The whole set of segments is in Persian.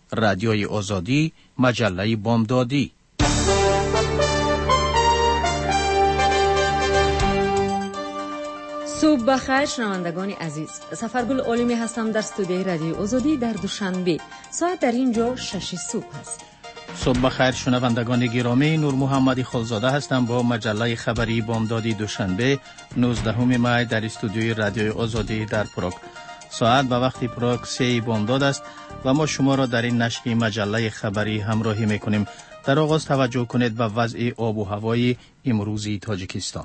رادیوی آزادی، مجله بامدادی. صبح بخیر شنوندگان عزیز. سفرگل عالمی هستم در استودیوی رادیوی آزادی در دوشنبه. ساعت در اینجا 6 صبح است. صبح بخیر شنوندگان گرامی، نور محمدی خلزاده هستم با مجله خبری بامدادی دوشنبه 19 می در استودیوی رادیوی آزادی در پراگ. ساعت به وقت پراگ 3 بامداد است و ما شما را در این نشر مجله خبری همراهی میکنیم. در آغاز توجه کنید به وضع آب و هوای امروزی تاجیکستان.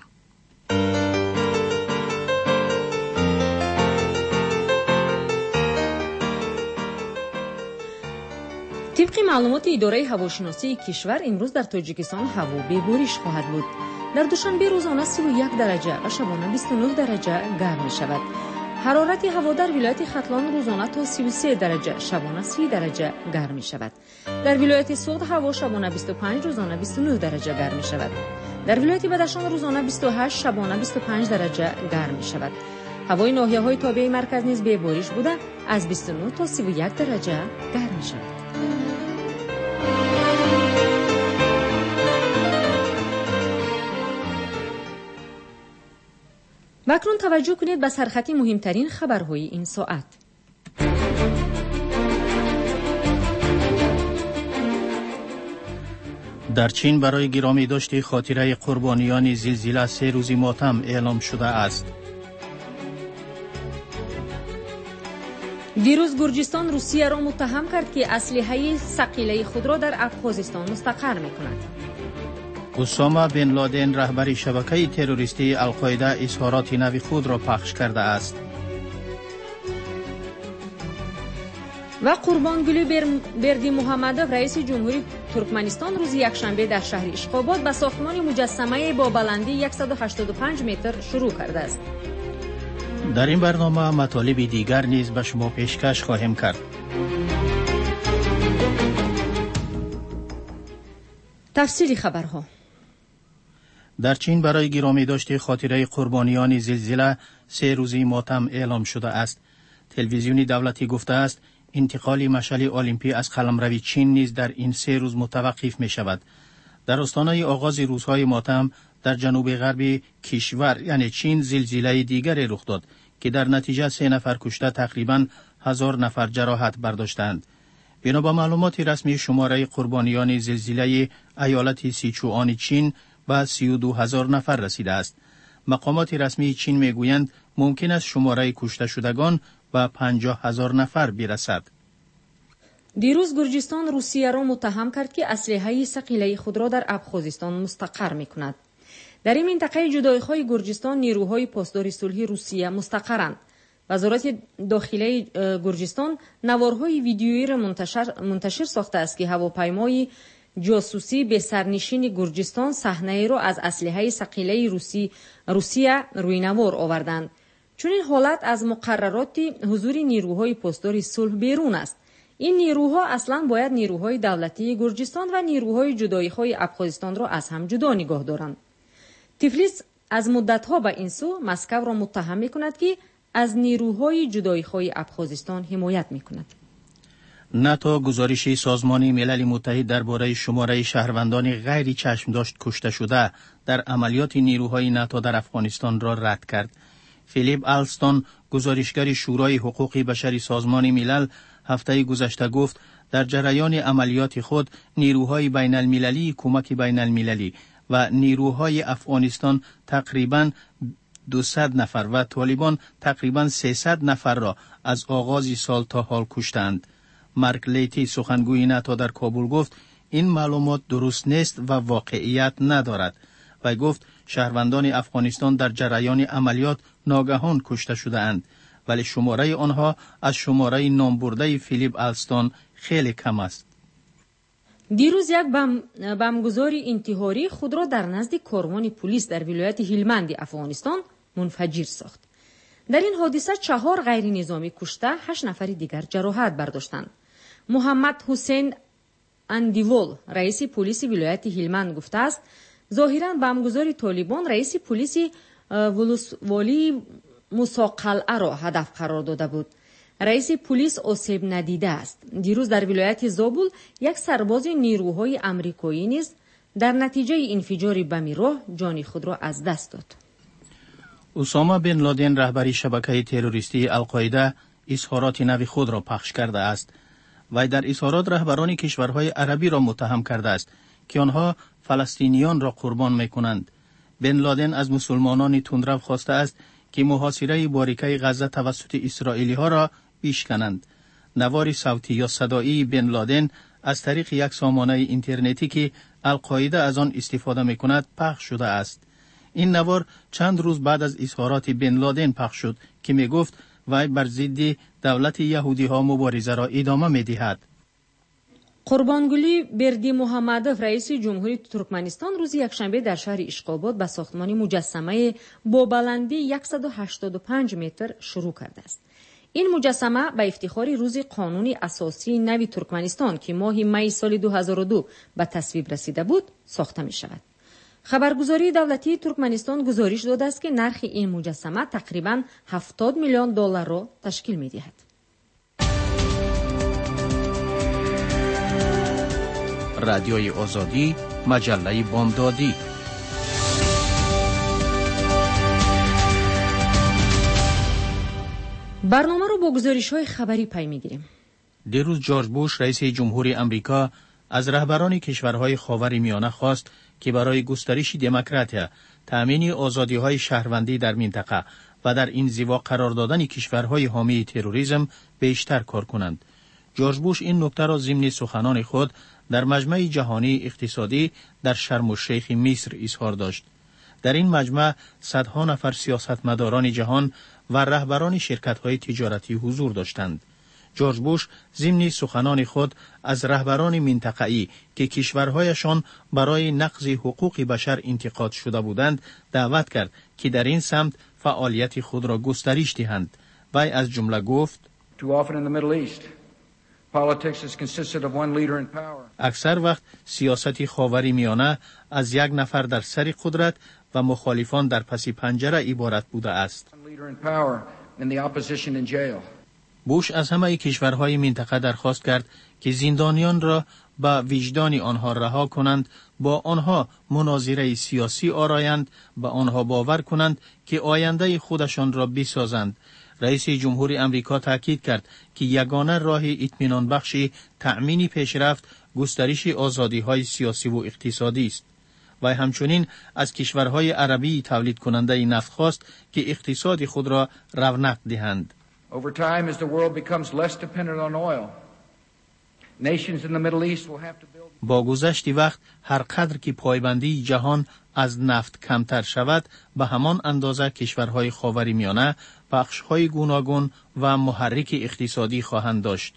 طبق معلومات اداره هواشناسی کشور امروز در تاجیکستان هوا ببارش خواهد بود. در دوشنبه روزانه 31 درجه و شبانه 29 درجه گرم می شود. حرارت هوا در ولایت ختلان روزانه تا 33 درجه شبانه 30 درجه گرم می شود. در ولایت سوخت هوا شبانه 25 روزانه 29 درجه گرم می شود. در ولایت بدخشان روزانه 28 شبانه 25 درجه گرم می شود. هوای ناحیه‌های تابع مرکز نیز ببارش بوده از 29 تا 31 درجه گرم می شود. و اکنون توجه کنید به سرخط مهمترین خبرهای این ساعت. در چین برای گرامی داشت خاطره قربانیان زلزله 3 روزی ماتم اعلام شده است. دیروز گرجستان روسیه را متهم کرد که اسلحه ثقیله خود را در افغانستان مستقر می‌کند. اسامه بن لادن رهبر شبکه تروریستی القاعده اظهارات نو خود را پخش کرده است. و قربانگلی بردی محمدوف رئیس جمهوری ترکمنستان روز یکشنبه در شهر اشخاباد به ساختمان مجسمه با بلندی 185 متر شروع کرده است. در این برنامه مطالب دیگر نیز به شما پیشکش خواهیم کرد. تفصیلی خبرها. در چین برای گرامی داشت خاطره قربانیان زلزله 3 روزی ماتم اعلام شده است. تلویزیون دولتی گفته است انتقال مشعل المپی از قلمرو چین نیز در این 3 روز متوقف می شود. در آستانه آغاز روزهای ماتم در جنوب غرب کشور یعنی چین زلزله دیگری رخ داد که در نتیجه 3 نفر کشته تقریباً 1000 نفر جراحت برداشتند. بنا به معلومات رسمی شماره قربانیان زلزله ایالت سیچوان چین به 32000 نفر رسیده است. مقامات رسمی چین میگویند ممکن است شماره کشته شدگان به 50000 نفر برسد. دیروز گرجستان روسیه را متهم کرد که اسلحه ثقیله خود را در ابخازستان مستقر می‌کند. در این منطقه جدایی‌های گرجستان نیروهای پاسدار صلح روسیه مستقرند. وزارت داخلی گرجستان نوارهای ویدیویی را منتشر ساخته است که هواپیمای جاسوسی به سرنشین گرجستان صحنه را از اسلحه ثقیله روسیه روی نوار آوردند. چون این حالت از مقررات حضور نیروهای پاسدار صلح بیرون است. این نیروها اصلا باید نیروهای دولتی گرجستان و نیروهای جدایی‌های ابخازستان را از هم جدا نگاه دارند. تیفلیس از مدت‌ها به این سو مسکو را متهم می‌کند که از نیروهای جدایی‌های ابخازستان حمایت می‌کند. ناتو گزارش سازمان ملل متحد درباره شماره شهروندان غیر چشم داشت کشته شده در عملیات نیروهای ناتو در افغانستان را رد کرد. فیلیپ آلستون گزارشگر شورای حقوق بشری سازمان ملل هفته گذشته گفت در جریان عملیات خود نیروهای بین المللی کمک بین المللی و نیروهای افغانستان تقریباً 200 نفر و طالبان تقریباً 300 نفر را از آغاز سال تا حال کشتند. مارک لیتی سخنگوی ناتو در کابل گفت این معلومات درست نیست و واقعیت ندارد و گفت شهروندان افغانستان در جریان عملیات ناگهان کشته شده اند ولی شماره آنها از شماره نامبرده فیلیپ آلستون خیلی کم است. دیروز یک بمبگذار انتحاری خود را در نزد کاروان پلیس در ولایت هلمند افغانستان منفجر ساخت. در این حادثه 4 غیر نظامی کشته 8 نفر دیگر جراحت برداشتند. محمد حسین اندیول رئیس پلیس ولایت هلمند گفته است ظاهراً بمبگذار طالبان رئیس پلیس ولسوالی موسی قلعه را هدف قرار داده بود. رئیس پلیس آسیب ندیده است. دیروز در ولایت زابل یک سرباز نیروهای آمریکایی نیز در نتیجه انفجار بم راه جان خود را از دست داد. اسامه بن لادن رهبری شبکه تروریستی القاعده اظهارات نو خود را پخش کرده است و در اظهارات رهبران کشورهای عربی را متهم کرده است که آنها فلسطینیان را قربان می‌کنند. بن لادن از مسلمانان تندرو خواسته است که محاصره باریکه غزه توسط اسرائیلی‌ها را بیشکنند. نوار صوتی یا صدایی بن لادن از طریق یک سامانه اینترنتی که القاعده از آن استفاده می‌کند پخش شده است. این نوار چند روز بعد از اظهارات بن لادن پخش شد که می‌گفت وی بر ضد دولت یهودی‌ها مبارزه را ادامه می‌دهد. قربانگلی بردی محمدوف رئیس جمهوری ترکمنستان روز یکشنبه در شهر اشقاباد به ساختمان مجسمه با بلندی 185 متر شروع کرده است. این مجسمه به افتخار روز قانون اساسی نو ترکمنستان که ماه می سال 2002 به تصویب رسیده بود ساخته می شود. خبرگزاری دولتی ترکمنستان گزارش داده است که نرخ این مجسمه تقریباً 70 میلیون دلار را تشکیل می دهد. رادیوی آزادی، مجله بامدادی. برنامه رو با گزارش‌های خبری پی می‌گیریم. دیروز جورج بوش رئیس جمهوری آمریکا از رهبران کشورهای خاورمیانه خواست که برای گسترش دموکراسی، تأمین آزادی‌های شهروندی در منطقه و در انزوا قرار دادن کشورهای حامی تروریسم بیشتر کار کنند. جورج بوش این نکته را ضمن سخنان خود در مجمع جهانی اقتصادی در شرم الشیخ مصر اظهار داشت. در این مجمع صدها نفر سیاستمداران جهان و رهبران شرکت‌های تجارتی حضور داشتند. جورج بوش ضمن سخنان خود از رهبران منطقه‌ای که کشورهایشان برای نقض حقوق بشر انتقاد شده بودند دعوت کرد که در این سمت فعالیت خود را گسترش دهند. وی از جمله گفت: اکثر وقت سیاست خاورمیانه از یک نفر در سر قدرت و مخالفان در پس پنجره عبارت بوده است. بوش از همه کشورهای منطقه درخواست کرد که زندانیان را به وجدان آنها رها کنند، با آنها مناظره سیاسی آرایند، به آنها باور کنند که آینده خودشان را بسازند. رئیس جمهوری آمریکا تاکید کرد که یگانه راه اطمینان بخش تأمین پیشرفت گسترش آزادی‌های سیاسی و اقتصادی است. و همچنین از کشورهای عربی تولید کننده نفت خواست که اقتصاد خود را رونق دهند. Over time, as the world becomes less dependent on oil, nations in the Middle East will have to build. با گذشت وقت هر قدر که پایبندی جهان از نفت کمتر شود، به همان اندازه کشورهای خاورمیانه بخش‌های گوناگون و محرک اقتصادی خواهند داشت.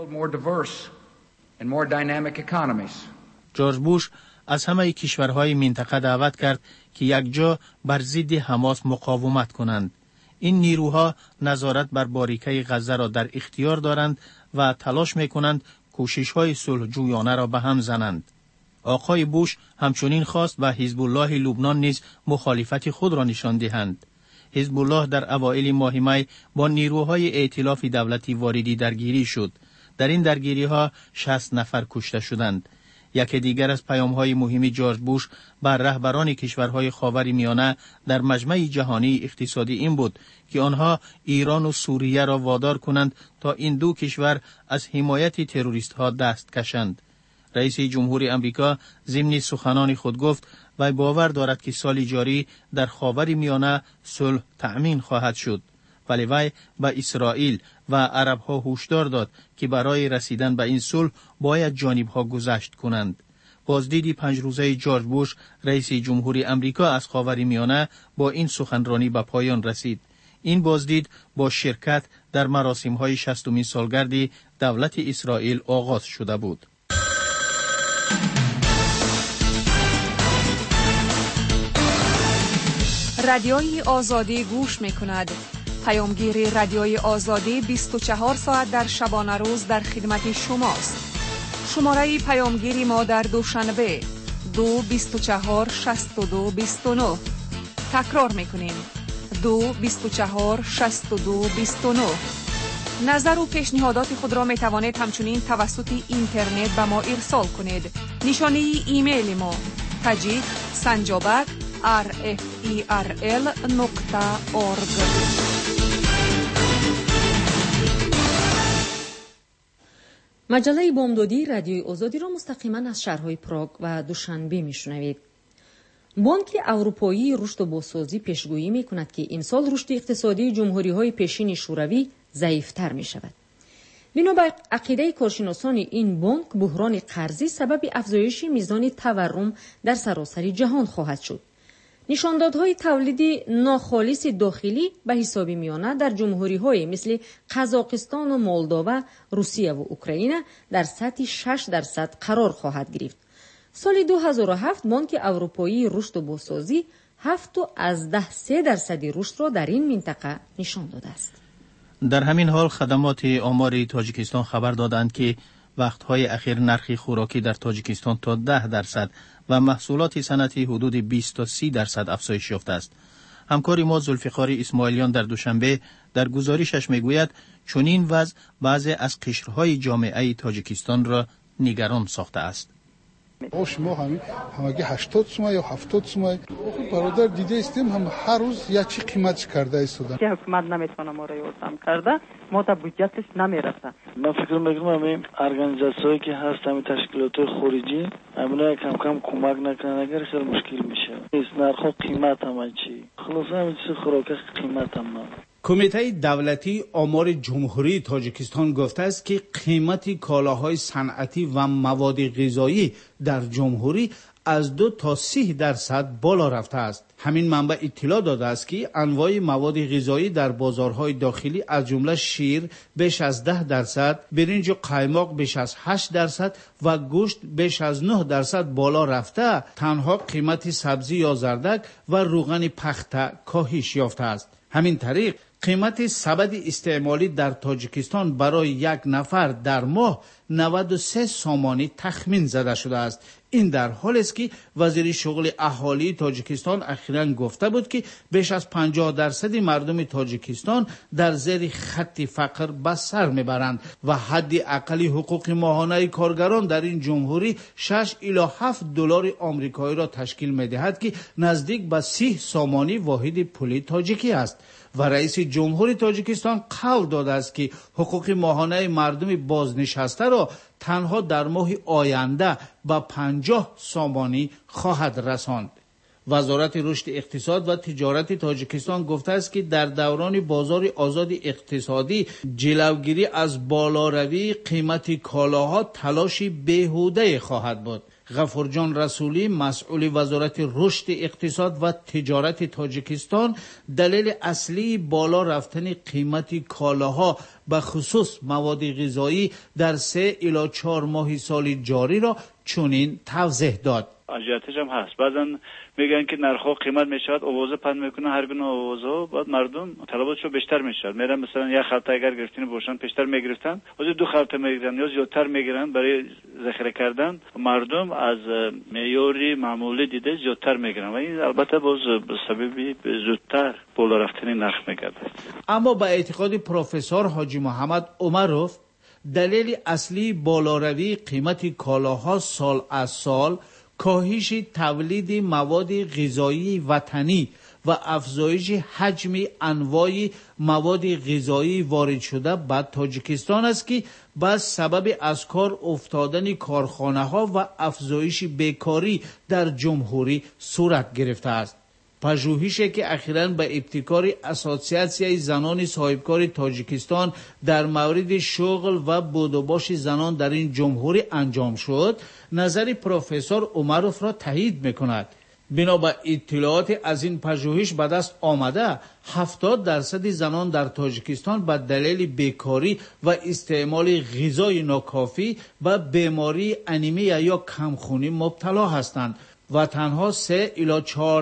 جورج بوش از همه کشورهای منطقه دعوت کرد که یکجا بر ضد حماس مقاومت کنند. این نیروها نظارت بر باریکه غزه را در اختیار دارند و تلاش می‌کنند کوشش‌های صلح‌جویانه را به هم زنند. آقای بوش همچنین خواست به حزب الله لبنان نیز مخالفت خود را نشان دهند. حزب الله در اوایل ماه می با نیروهای ائتلاف دولتی واردی درگیری شد. در این درگیری‌ها 60 نفر کشته شدند. یکی دیگر از پیام‌های مهم جورج بوش بر رهبران کشورهای خاورمیانه در مجمع جهانی اقتصادی این بود که آنها ایران و سوریه را وادار کنند تا این دو کشور از حمایت تروریست‌ها دست کشند. رئیس جمهوری آمریکا ضمن سخنان خود گفت و باور دارد که سال جاری در خاورمیانه صلح تأمین خواهد شد. ولی وی به اسرائیل و عرب‌ها هشدار داد که برای رسیدن به این صلح باید جانب‌ها گذشت کنند. بازدید 5 روزه جورج بوش رئیس جمهوری آمریکا از خاورمیانه با این سخنرانی به پایان رسید. این بازدید با شرکت در مراسم‌های 60مین سالگرد دولت اسرائیل آغاز شده بود. رادیوی آزادی گوش می‌کند. پیامگیر رادیوی آزادی 24 ساعت در شبانه روز در خدمت شماست. شماره پیامگیری ما در دوشنبه 2246229. تکرار می‌کنیم 2246229. نظر و پیشنهادات خود را می توانید همچنین توسط اینترنت به ما ارسال کنید. نشانی ایمیل ما tajik@rferl.org. مجله بامدادی رادیوی آزادی را مستقیما از شهرهای پراگ و دوشنبه میشنوید. بانک اروپایی رشد و بازسازی پیشگویی می کند که این سال رشد اقتصادی جمهوری‌های پیشین شوروی ضعیف‌تر می شود. بنابر عقیده کارشناسان این بانک بحران قرضی سبب افزایش میزان تورم در سراسر جهان خواهد شد. نشاندادهای تولیدی ناخالص داخلی به حساب میآید در جمهوری‌های مثل قزاقستان و مولداوا، روسیه و اوکراین در سطح 6% قرار خواهد گرفت. سال 2007 بانک اروپایی رشد و بازسازی 7.3% رشد را در این منطقه نشان داده است. در همین حال خدمات آمار تاجیکستان خبر دادند که وقتهای اخیر نرخ خوراکی در تاجیکستان تا 10% و محصولات صنعتی حدود 20 تا 30% افزایش یافته است. همکار ما ذوالفقار اسماعیلیان در دوشنبه در گزارشش میگوید چنین وضع بعضی از قشرهای جامعه تاجیکستان را نگران ساخته است. شما همگی 80 سومه یا 70 سومه برادر دیده استیم هم هر روز یا چی قیمتش کرده ایستادن که حکومت نمیتونه ما را یادم کرده ما تا بودجتش نمیرسه. من فکر میکنم همین ارگانیزاسیونی که هست همین تشکیلات خارجی همین کم کم کمک نکنن اگر خیلی مشکل میشه. است نرخ قیمت هم چی خلاص همین چیز خوراک قیمت هم کمیته دولتی آمار جمهوری تاجیکستان گفته است که قیمت کالاهای صنعتی و مواد غذایی در جمهوری از 2 تا 30% بالا رفته است. همین منبع اطلاع داده است که انواع مواد غذایی در بازارهای داخلی از جمله شیر بیش از 10%، برنج و قایماق بیش از 8% و گوشت بیش از 9% بالا رفته. تنها قیمت سبزی یا زردک و روغن پخته کاهش یافته است. همین طریق قیمت سبد استعمالی در تاجیکستان برای یک نفر در ماه 93 سامانی تخمین زده شده است. این در حالی است که وزیر شغل اهالی تاجیکستان اخیراً گفته بود که بیش از 50% مردم تاجیکستان در زیر خط فقر به سر میبرند و حد اقلی حقوق ماهانه کارگران در این جمهوری 6 الی 7 دلار آمریکایی را تشکیل میدهد که نزدیک به 30 سامانی واحد پولی تاجیکی است. و رئیس جمهور تاجیکستان قول داده است که حقوق ماهانه مردم بازنشسته را تنها در ماه آینده به 50 سامانی خواهد رساند. وزارت رشد اقتصاد و تجارت تاجیکستان گفته است که در دوران بازار آزاد اقتصادی جلوگیری از بالاروی قیمت کالاها تلاشی بیهوده خواهد بود. غفورجان رسولی مسئول وزارت رشد اقتصاد و تجارت تاجیکستان دلیل اصلی بالا رفتن قیمت کالاها به خصوص مواد غذایی در 3 الی 4 ماه سال جاری را چنین توضیح داد. اجازهش هم هست. بعضا میگن که نرخ قیمت میشود اوازه پند میکنه هر گونه اوازه بعد مردم طلباتشو بیشتر میشود. میرن مثلا یک خلطه اگر گرفتین باشن پیشتر میگرفتن از 2 خلطه میگیرن یا زیادتر میگیرن برای ذخیره کردن. مردم از معیاری معمولی دیده زیادتر میگیرن و این البته باز به سبب زودتر بالا رفتن نرخ میگرده. اما به اعتقاد پروفسور حاجی محمد عمروف دلیل اصلی بالاروی قیمت کالاها سال از سال کاهش تولید مواد غذایی وطنی و افزایش حجم انواع مواد غذایی وارد شده به تاجیکستان است که به سبب از کار افتادن کارخانه ها و افزایش بیکاری در جمهوری صورت گرفته است. پژوهشی که اخیراً به ابتکار اسوسیاسیون زنان صاحبکار تاجیکستان در مورد شغل و بودوباش زنان در این جمهوری انجام شد، نظر پروفسور عمروف را تایید می‌کند. بنا به اطلاعات از این پژوهش به دست آمده 70% زنان در تاجیکستان به دلیل بیکاری و استعمال غذای ناکافی و بیماری انیمیا یا کمخونی مبتلا هستند و تنها 3 الی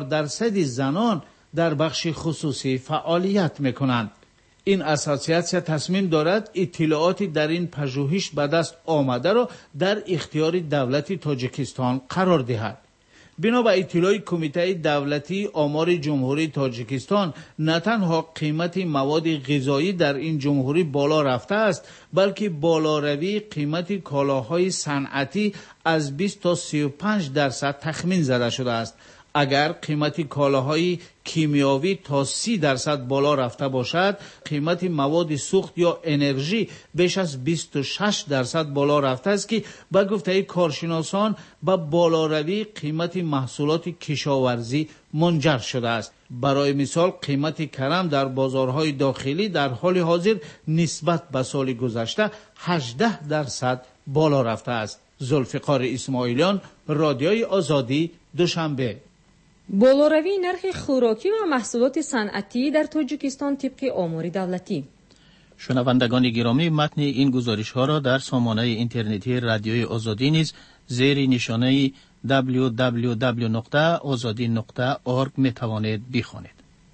4% زنان در بخش خصوصی فعالیت میکنند. این اساسیاسیون تصمیم دارد اطلاعاتی در این پژوهش به دست آمده را در اختیار دولت تاجیکستان قرار دهد. بنا به اطلاع کمیته دولتی آمار جمهوری تاجیکستان، نه تنها قیمت مواد غذایی در این جمهوری بالا رفته است، بلکه بالاروی قیمت کالاهای صنعتی از 20 تا 35% تخمین زده شده است. اگر قیمت کالاهای کیمیاوی تا 30% بالا رفته باشد، قیمت مواد سوخت یا انرژی بیش از 26% بالا رفته است که به گفته کارشناسان به بالاروی قیمت محصولات کشاورزی منجر شده است. برای مثال قیمت کرم در بازارهای داخلی در حال حاضر نسبت به سال گذشته 18% بالا رفته است. ذوالفقار اسماعیلیان، رادیوی آزادی، دوشنبه. بالاروی نرخ خوراکی و محصولات صنعتی در تاجیکستان طبق آمار دولتی. شنوندگان گرامی، متن این گزارش ها را در سامانه اینترنتی رادیوی آزادی نیز زیر نشانه www.azadi.org می توانید بخوانید.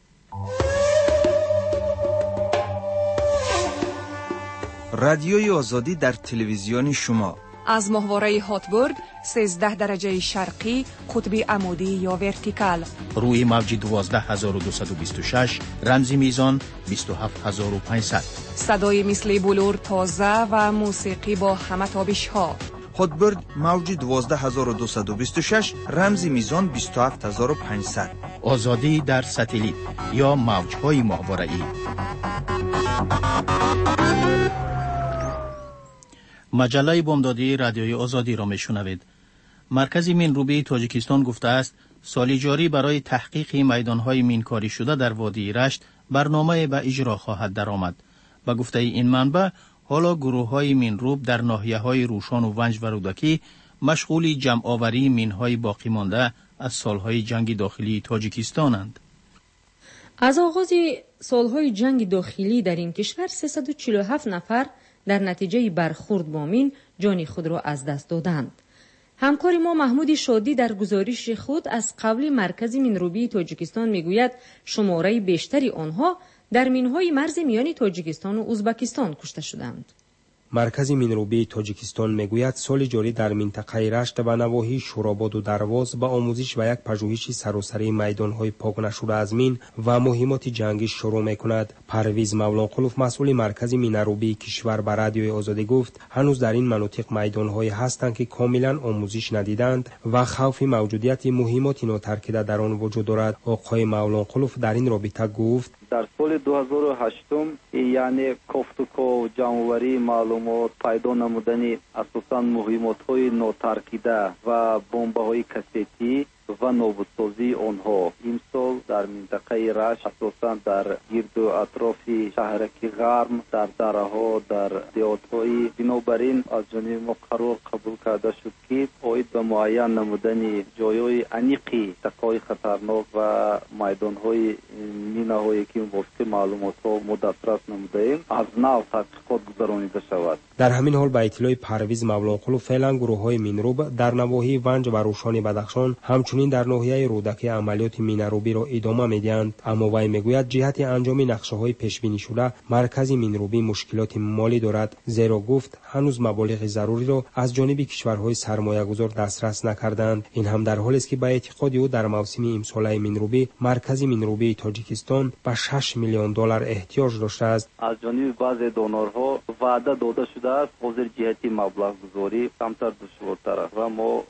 رادیوی آزادی در تلویزیون شما از ماهواره هاتبورد 13 درجه شرقی قطب عمودی یا ورتیکال، روی موج 12226 رمزی میزان 27500، صدای مثل بلور تازه و موسیقی با همه تابش ها. هاتبورد موج 12226 رمزی میزان 27500. آزادی در ساتلیت یا موج‌های ماهواره‌ای. مجله بامدادی رادیوی آزادی را میشنوید. مرکز مینروبی تاجیکستان گفته است سال جاری برای تحقیق میدانهای مینکاری شده در وادی رشت برنامه به اجرا خواهد درآمد. به گفته این منبع، حالا گروه‌های مینروب در ناحیه‌های روشان و ونج و رودکی مشغول جمع‌آوری مین‌های باقی مانده از سالهای جنگ داخلی تاجیکستانند. از آغاز سالهای جنگ داخلی در این کشور 347 نفر در نتیجه برخورد با مین جان خود را از دست دادند. همکار ما محمود شادی در گزارش خود از قبل مرکز مینروبی تاجیکستان میگوید شماره بیشتری آنها در مینهای مرز میان تاجیکستان و ازبکستان کشته شدند. مرکز مینروبی تاجیکستان میگوید سال جاری در منطقه رشت و نواحی شوراباد و درواز با آموزش و یک پژوهش سراسری میدانهای پاک نشده از مین و مهمات جنگی شروع میکند. پرویز مولانقلوف مسئول مرکز مینروبی کشور به رادیوی آزادی گفت هنوز در این مناطق میدانهایی هستند که کاملا آموزش ندیدند و خوف موجودیت مهمات ناترکیده در آن وجود دارد. آقای مولانقلوف در این رابطه گفت در سال 2008 یعنی کوفتوکو جمع‌آوری معلومات پیدا نمودن اساساً مهمات‌های ناترکیده و بمب‌های کاستی و نابودسازی آنها امسال در منطقه رشت اساساً در گرد و اطراف شهرک غرم در دره‌ها در دیهات‌های بنابراین از جانب ما قرار قبول کرده شد که باید به معین نمودن جای‌های عمیقی تکای خطرناک و میدان‌های مینه‌هایی که واسطه معلومات‌ها مدترس نموده‌ایم از نو تحقیقات گذرانیده شود. در همین حال به اطلاع پرویز مولانقلوف فعلا گروه‌های مینروب در نواحی ونج و روشان بدخشان همچنین در ناحیه رودکی عملیات مینروبی را ادامه میدهند، اما وی میگوید جهت انجام نقشه‌های پیش‌بینی شده مرکز مینروبی مشکلات مالی دارد، زیرا گفت هنوز مبالغ ضروری را از جانب کشورهای سرمایه‌گذار دسترس نکردند. این هم در حالی است که به اعتقاد او در موسم امساله مینروبی مرکز مینروبی تاجیکستان به 6 میلیون دلار احتیاج داشته است. از جانب بعضی دونورها وعده داده شده است حاضر جهتی مبلغ گذاری کمتر دشوارتر است و ما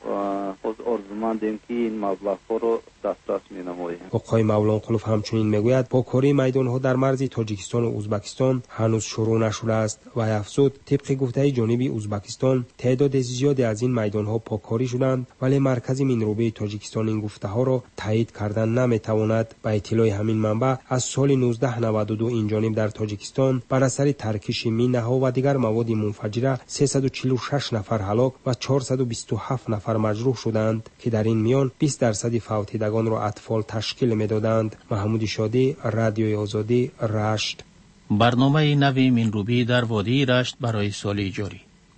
آرزومندیم که این مبلغ‌ها را دسترس می‌نماییم. آقای مولانقلوف همچنین میگوید پاکاری میدان‌ها در مرز تاجیکستان و ازبکستان هنوز شروع نشده است و افزود طبق گفته جانب ازبکستان تعداد زیادی از این میدان‌ها پاکاری شدند ولی مرکز مینروبی تاجیکستان این گفته‌ها را تایید کردن نمی‌تواند. به اطلاع همین منبع از سال 1992 این جانب در تاجیکستان بر اثر ترکش مینه‌ها و دیگر مواد منفجره 346 نفر هلاک و 427 نفر مجروح شدند که در این میان 20% فوتیدگان را اطفال تشکیل می‌دادند. محمود شادی، رادیوی آزادی، رشت. برنامه نوی مینروبی در وادی رشت برای سال جاری.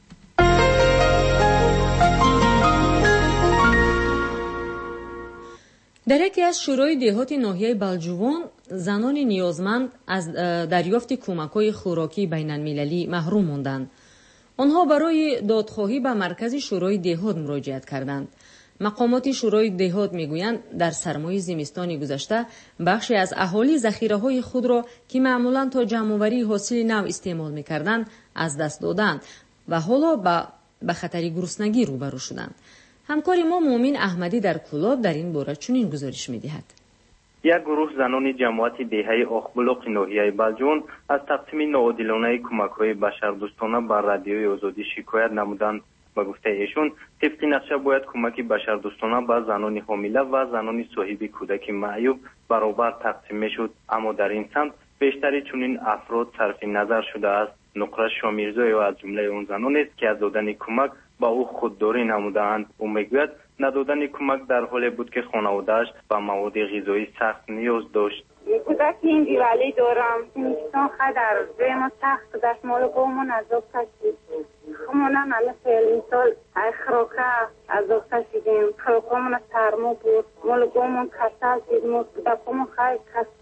در یکی از شورای دهات ناحیه بلجوان زنان نیازمند از دریافت کمک‌های خوراکی بین‌المللی محروم ماندند. آنها برای دادخواهی به مرکز شورای دهات مراجعت کردند. مقامات شورای دهات میگویند در سرمای زمستان گذشته بخشی از اهالی ذخیره‌های خود را که معمولاً تا جمع‌آوری حاصل نو استعمال می‌کردند از دست دادند و حالا به خطر گرسنگی روبرو شدند. همکار ما مومن احمدی در کلاب در این باره چنین گزارش می‌دهد. یک گروه زنان جماعت دهه آخبلوق ناحیه بلجون از تقسیم ناعادلانه کمک‌های بشردوستانه بر رادیوی آزادی شکایت نمودند. با گفته ایشون طبق نقشه باید کمک بشردوستانه به زنان حامله و زنان صاحب کودک معیوب برابر تقسیم میشد، اما در این سمت بیشتری چنین افراد صرف نظر شده است. نقره شامیرزای و از جمله اون زنان است که از دادن کمک با او خودداری نمودند. او میگوید ندادن کمک در حالی بود که خانواده‌اش به مواد غذایی سخت نیاز داشت. کودک این دیوالی دارم نیستان خدر زیما سخت دست مال قومون از آب کشید خمونه همه فعل مثال خراکه از آب کشیدیم خراکامون از سرما بود مال قومون کسل دیدیم کودکامون خیلی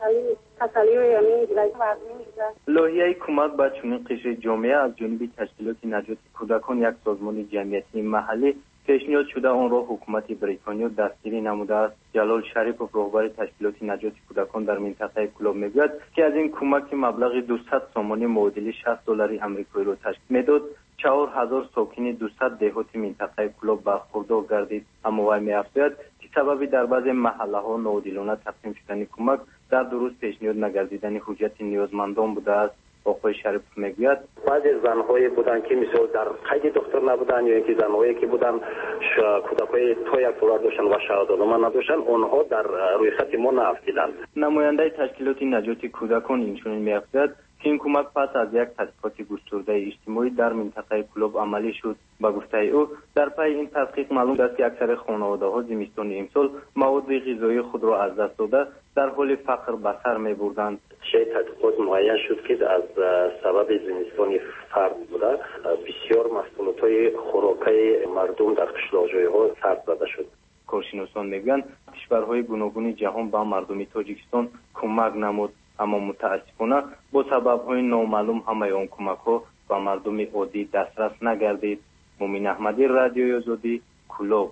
کسلی و یعنی دیوالی وزنی میزد. لایحه کمک به چنین قشر جامعه از جانب تشکیلات نجات کودکان یک سازمان جمعیتی محلی پیشنهاد شده آن را حکومت بریتانیا دستگیری نموده است. جلال شریفوف رهبر تشکیلات نجات کودکان در منطقه کلوب میگوید که از این کمک مبلغ 200 سامانه معادل $60 آمریکایی را تشکیل میداد 4000 ساکن 200 دهات منطقه کلوب برخوردار گردید. اما وی می‌افزاید که سبب در بعضی محله‌ها ناعادلانه تقسیم شدن کمک در درست پیشنهاد نگردیدن حجت نیازمندان بوده است. آقای شریف میگوید بعضی زن‌های بودن که مثلا در قید دکتر نبودن یا اینکه زن‌هایی که بودن کودکای تا یک سال داشتن و شهادتنامه نداشتن اونها در روی خط ما نافتیدند. نماینده تشکیلات نجات کودکان اینچنین می‌افزاید که این کمک پس از یک تحقیقات گسترده اجتماعی در منطقه کلوب عملی شد. با گفته او در پی این تحقیق معلوم است که اکثر خانواده‌ها زمستان امسال مواد غذایی خود را از دست داده در حال فقر به سر می‌بردند. تحقیقات معین شد که از سبب زمستان فرد بوده بسیار محصولات‌های خوراکی مردم در قشلاق‌جای‌ها سرد زده شد. کارشناسان میگویند کشورهای گوناگون جهان به مردم تاجیکستان کمک نمود، اما متاسفانه با سبب‌های نامعلوم همه آن کمک‌ها به مردم عادی دسترس نگردید. مومن احمدی، رادیوی آزادی، کلوب.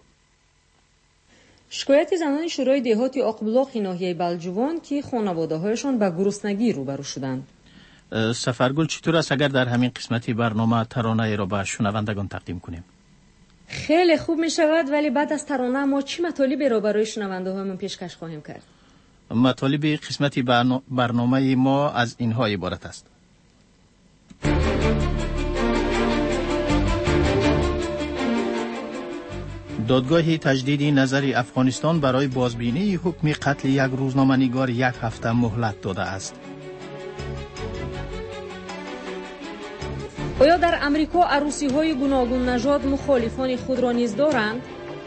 شکایت زنان شورای دهاتی آقبلاق ناحیه بلجوان که خانواده‌هایشان به گرسنگی روبرو شدند. سفرگل چطور است اگر در همین قسمتی برنامه ترانه را به شنوندگان تقدیم کنیم؟ خیلی خوب می شود، ولی بعد از ترانه ما چی مطالبی را برای شنونده‌هایمان پیشکش خواهیم کرد؟ مطالب قسمتی برنامه ما از اینها عبارت است. دادگاه تجدید نظر افغانستان برای بازبینی حکم قتل یک روزنامه‌نگار 1 هفته مهلت داده است. آیا در امریکا عروسی‌های گوناگون نژاد مخالفان خود را نیز دارند؟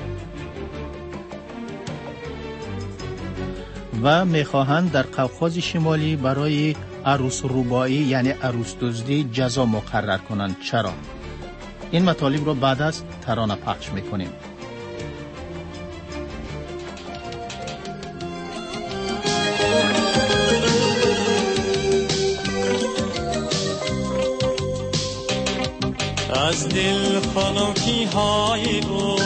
و می‌خواهند در قوقاز شمالی برای عروس روبایی یعنی عروس دزدی جزا مقرر کنند. چرا؟ این مطالب را بعد از ترانه پخش می‌کنیم. از دل خنکی های او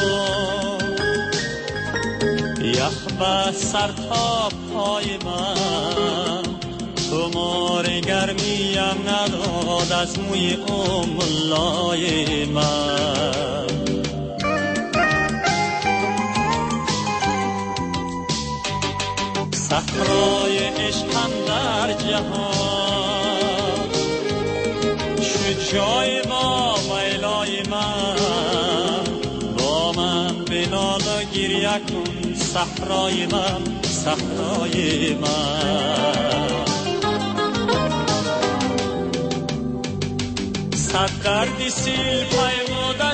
یخ به سر تا پای من تو مار گرمیم نداد از موی املای من صحرای عشقم در جهان شد جای با میلای من با من بنال و گریه کن صحرای من صحرای من صد دردی سیل پیموده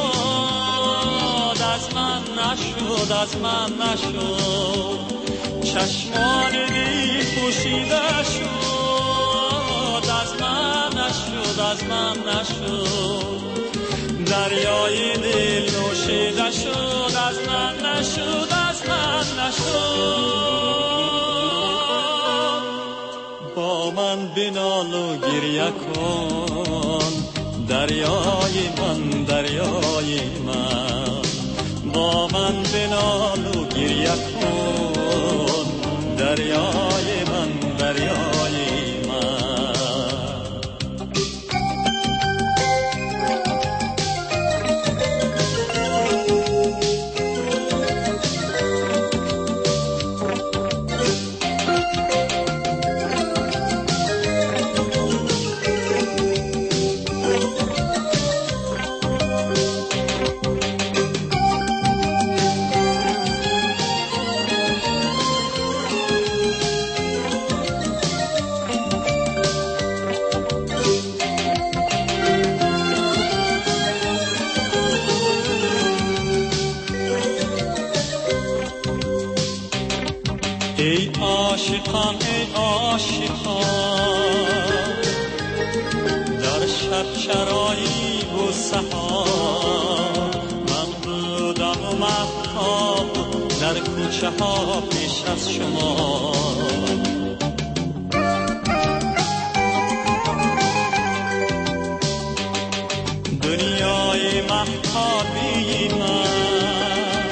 شد از من نشد از من نشد چشمان بی پوشیده شد از من نشد از من نشد دریای دل نوشیده شد از من نشد از من نشد با من بنال و گریه کن دریای من با من عاشقان ای عاشقان در شب چرایی و سحار من بودم و مهتاب در کوچه ها پیش از شما دنیای مهتابی من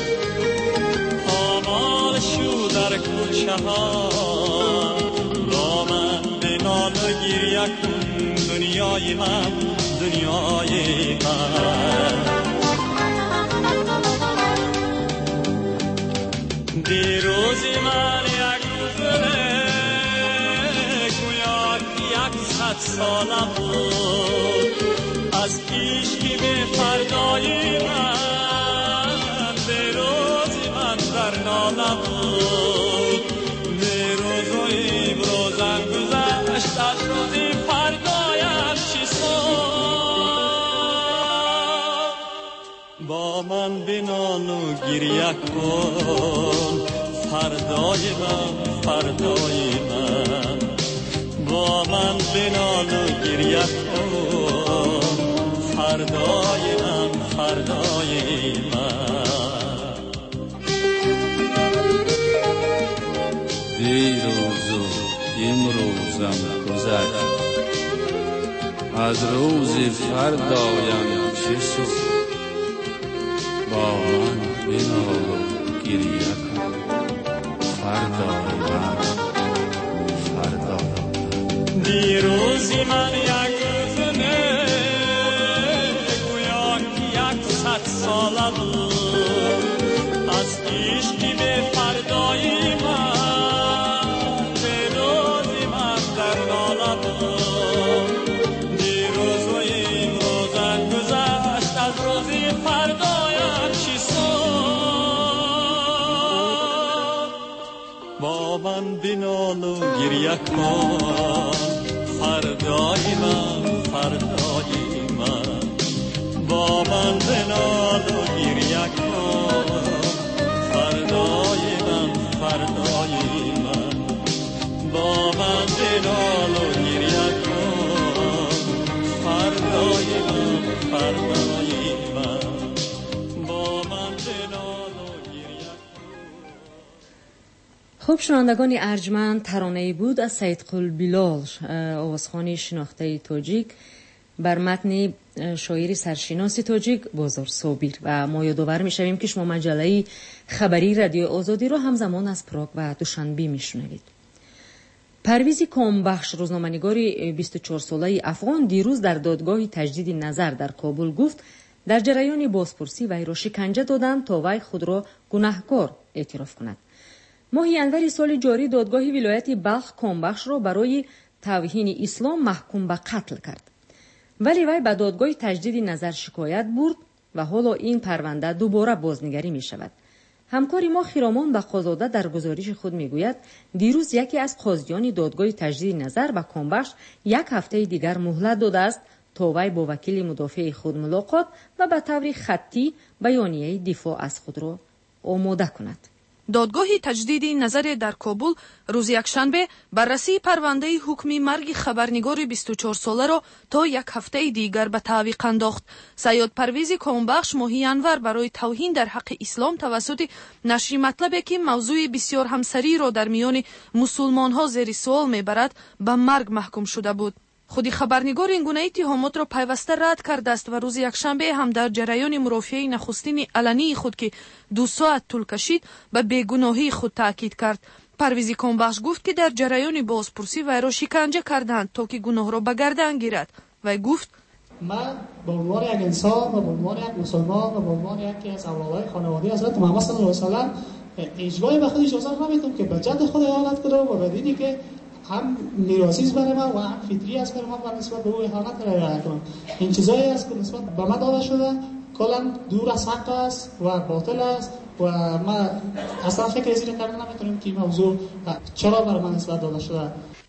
پامال شو در کوچه ها با من بنال و گریه کن دنیای من دنیای من دیروزی من یک روزه گویا یک 100 سالم بود از عشقی به فردای من دیروزی من در نالم بود دیروز و امروزم گذشت از روزی فردایم چی ساد با من بنال و گریه کن فردای من فردای من با من بنال و گریه کن فردای من فردای من دیروز و امروزم گذشت از روز فردایم چه سود با من بنال و گریه کن فردای من فردای من دیروزی من یک روزنه گویا که 100 ساله بود از عشقی به فردای من دیروزی من در ناله بود دیروز و امروزم گذشت از روزی فردایم چی سود با من بنال و گریه کن فردای من فردای من با من بنال و گریه کن فردای من فردای من با من بنال و گریه کن فردای من فردای من با من بنال و گریه خب شنوندگان ارجمند ترانه‌ای بود از سید قل بیلال آوازخوانی شناخته تاجیک بر متن شاعر سرشناس تاجیک بازار صابیر و ما یادآور می‌شویم که شما مجله خبری رادیو آزادی را همزمان از پراگ و دوشنبه میشنوید. پرویز کامبخش روزنامه‌نگار 24 ساله افغان دیروز در دادگاه تجدید نظر در کابل گفت در جریان بازپرسی وی را شکنجه دادند تا وی خود را گناهکار اعتراف کند. ماه ینور سال جاری دادگاه ولایت بلخ کامبخش را برای توهین اسلام محکوم به قتل کرد. ولی وی به دادگاه تجدید نظر شکایت برد و حالا این پرونده دوباره بازنگری می شود. همکار ما خیرامان بقازاده در گزارش خود می گوید دیروز یکی از قاضیان دادگاه تجدید نظر به کامبخش 1 هفته دیگر مهلت داده است تا وی با وکیل مدافع خود ملاقات و به طور خطی بیانیه دفاع از خود را آماده کند. دادگاه تجدید نظر در کابل روز یکشنبه بررسی پرونده حکم مرگ خبرنگار 24 ساله را تا 1 هفته دیگر به تعویق انداخت. سید پرویز کامبخش ماه ینور برای توهین در حق اسلام توسط نشر مطلبی که موضوع بسیار همسری را در میان مسلمان ها زیر سوال میبرد به مرگ محکوم شده بود. خودی خبرنگار این گونه اتهامات را پیوسته رد کرده است و روز یکشنبه هم در جریان مرافعه نخستین علنی خود که 2 ساعت طول کشید به بیگناهی خود تاکید کرد. پرویز کامبخش گفت که در جریان بازپرسی وی را شکنجه کردند تا که گناه را به گردن گیرد. وی گفت من به عنوان یک انسان و به عنوان یک مسلمان و به عنوان یکی از اولادهای خانواده حضرت محمد صلی الله علیه و سلم هیچگاهی به خود اجازه نمیدم که به جد خود اهانت کنم و به دینی که هم میراثی است برای من و هم فطری است برای من و نسبت به او اهانت رایت کنم. این چیزایی است که نسبت به من داده شده کلا دور از حق است و باطل است و ما اصلا فکر از این کردن نمیتونیم که این موضوع چرا برای من نسبت داده شده.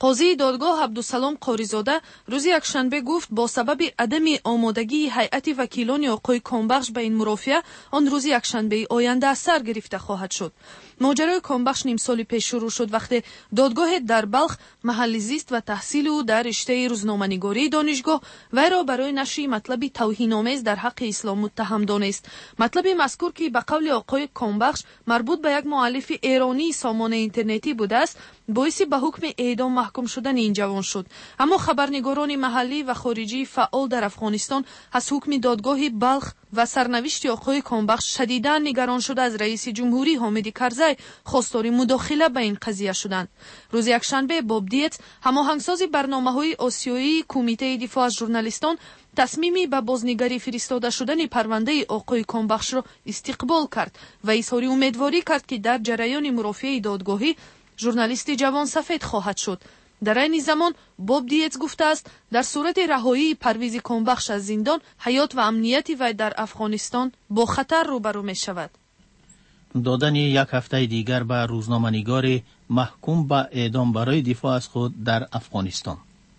قاضی دادگاه عبدالسلام قاریزاده روز یکشنبه گفت با سبب عدم آمادگی هیئت وکیلان حقوق کامبخش به این مرافعه آن روز یکشنبه آینده از سر گرفته خواهد شد. ماجرای کامبخش نیم سال پیش شروع شد وقتی دادگاه در بلخ محل زیست و تحصیل او در رشته روزنامه‌نگاری دانشگاه وی را برای نشر مطلبی توهین‌آمیز در حق اسلام متهم دانست. مطلب مذکور که به قول آقای کامبخش مربوط به یک مؤلف ایرانی سامان اینترنتی بوده است باعث به حکم اعدام محکوم شدن این جوان شد. اما خبرنگاران محلی و خارجی فعال در افغانستان از حکم دادگاه بلخ و سرنوشت آقای کامبخش شدیداً نگران شده از رئیس جمهوری حامد کرزی خواستار مداخله به این قضیه شدند. روز یکشنبه باب دیت هماهنگساز برنامه‌های آسیایی کمیته دفاع از ژورنالیستان تصمیمی به بازنگری فرستاده شدن پرونده آقای کامبخش را استقبال کرد و اظهار امیدواری کرد که در جریان مرافعه دادگاهی ژورنالیست جوان سفید خواهد شد. در این زمان باب دیت گفته است در صورت رهایی پرویز کامبخش از زندان حیات و امنیت وی در افغانستان با خطر روبرو می شود. دادن یک هفته دیگر به روزنامه‌نگار محکوم به اعدام برای دفاع از خود در افغانستان.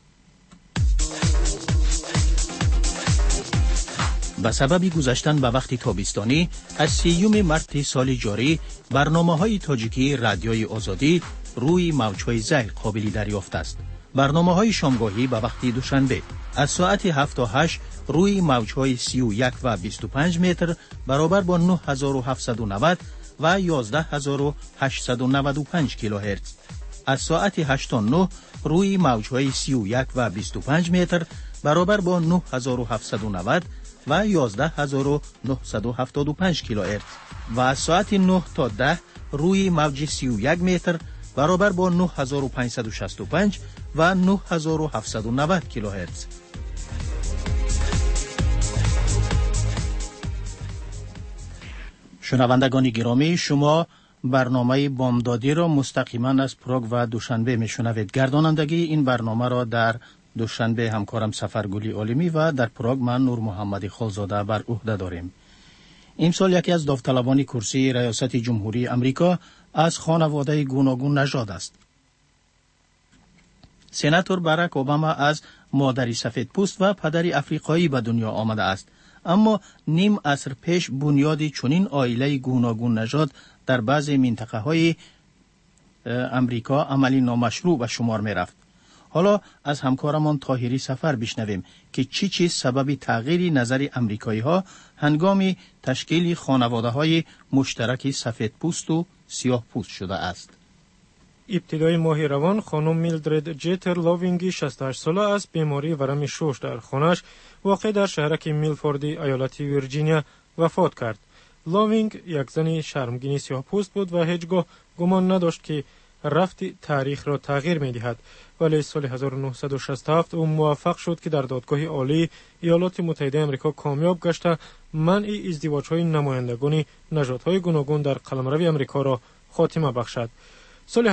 به سبب گذشتن به وقت تابستانی از 30 مارس سال جاری برنامه‌های تاجیکی رادیوی آزادی روی موج‌های زیر قابل دریافت است. برنامه‌های شامگاهی به وقت دوشنبه از ساعت 7 تا 8 روی موج‌های 31 و 25 متر برابر با 9790 و 11895 کیلوهرتز. از ساعت 8 تا 9 روی موج‌های 31 و 25 متر برابر با 9790 و 11975 کیلوهرتز و از ساعت 9 تا 10 روی موج 31 متر برابر با 9565 و 9790 کیلوهرتز. شنوندگان گرامی، شما برنامه بامدادی را مستقیما از پراگ و دوشنبه میشنوید. گردانندگی این برنامه را در دوشنبه همکارم سفرگلی عالمی و در پراگ من نور محمد خالزاده بر عهده داریم. امسال یکی از داوطلبان کرسی ریاست جمهوری امریکا از خانواده گوناگون نژاد است. سناتور باراک اوباما از مادری سفیدپوست و پدری افریقایی به دنیا آمده است، اما نیم عصر پیش بنیاد چنین عائله گوناگون نژاد در بعضی منطقه‌های امریکا عملی نامشروع به شمار می رفت. حالا از همکارمان طاهری سفر بشنویم که چی چیز سبب تغییر نظر امریکایی‌ها هنگام تشکیل خانواده‌های مشترک سفیدپوست و سیاه‌پوست شده است. ابتدای ماه روان خانم میلدرد جیتر لاوینگی 68 ساله از بیماری ورم شوش در خانه‌اش واقع در شهرک میلفوردی ایالت ویرجینیا وفات کرد. لاوینگ یک زن شرمگین سیاه‌پوست بود و هیچگاه گمان نداشت که رفت تاریخ را تغییر می‌دهد، ولی سال 1967 او موفق شد که در دادگاه عالی ایالات متحده آمریکا کامیاب گشته منع ازدواج‌های نمایندگان نژادهای گوناگون در قلمرو آمریکا را خاتمه بخشد. سال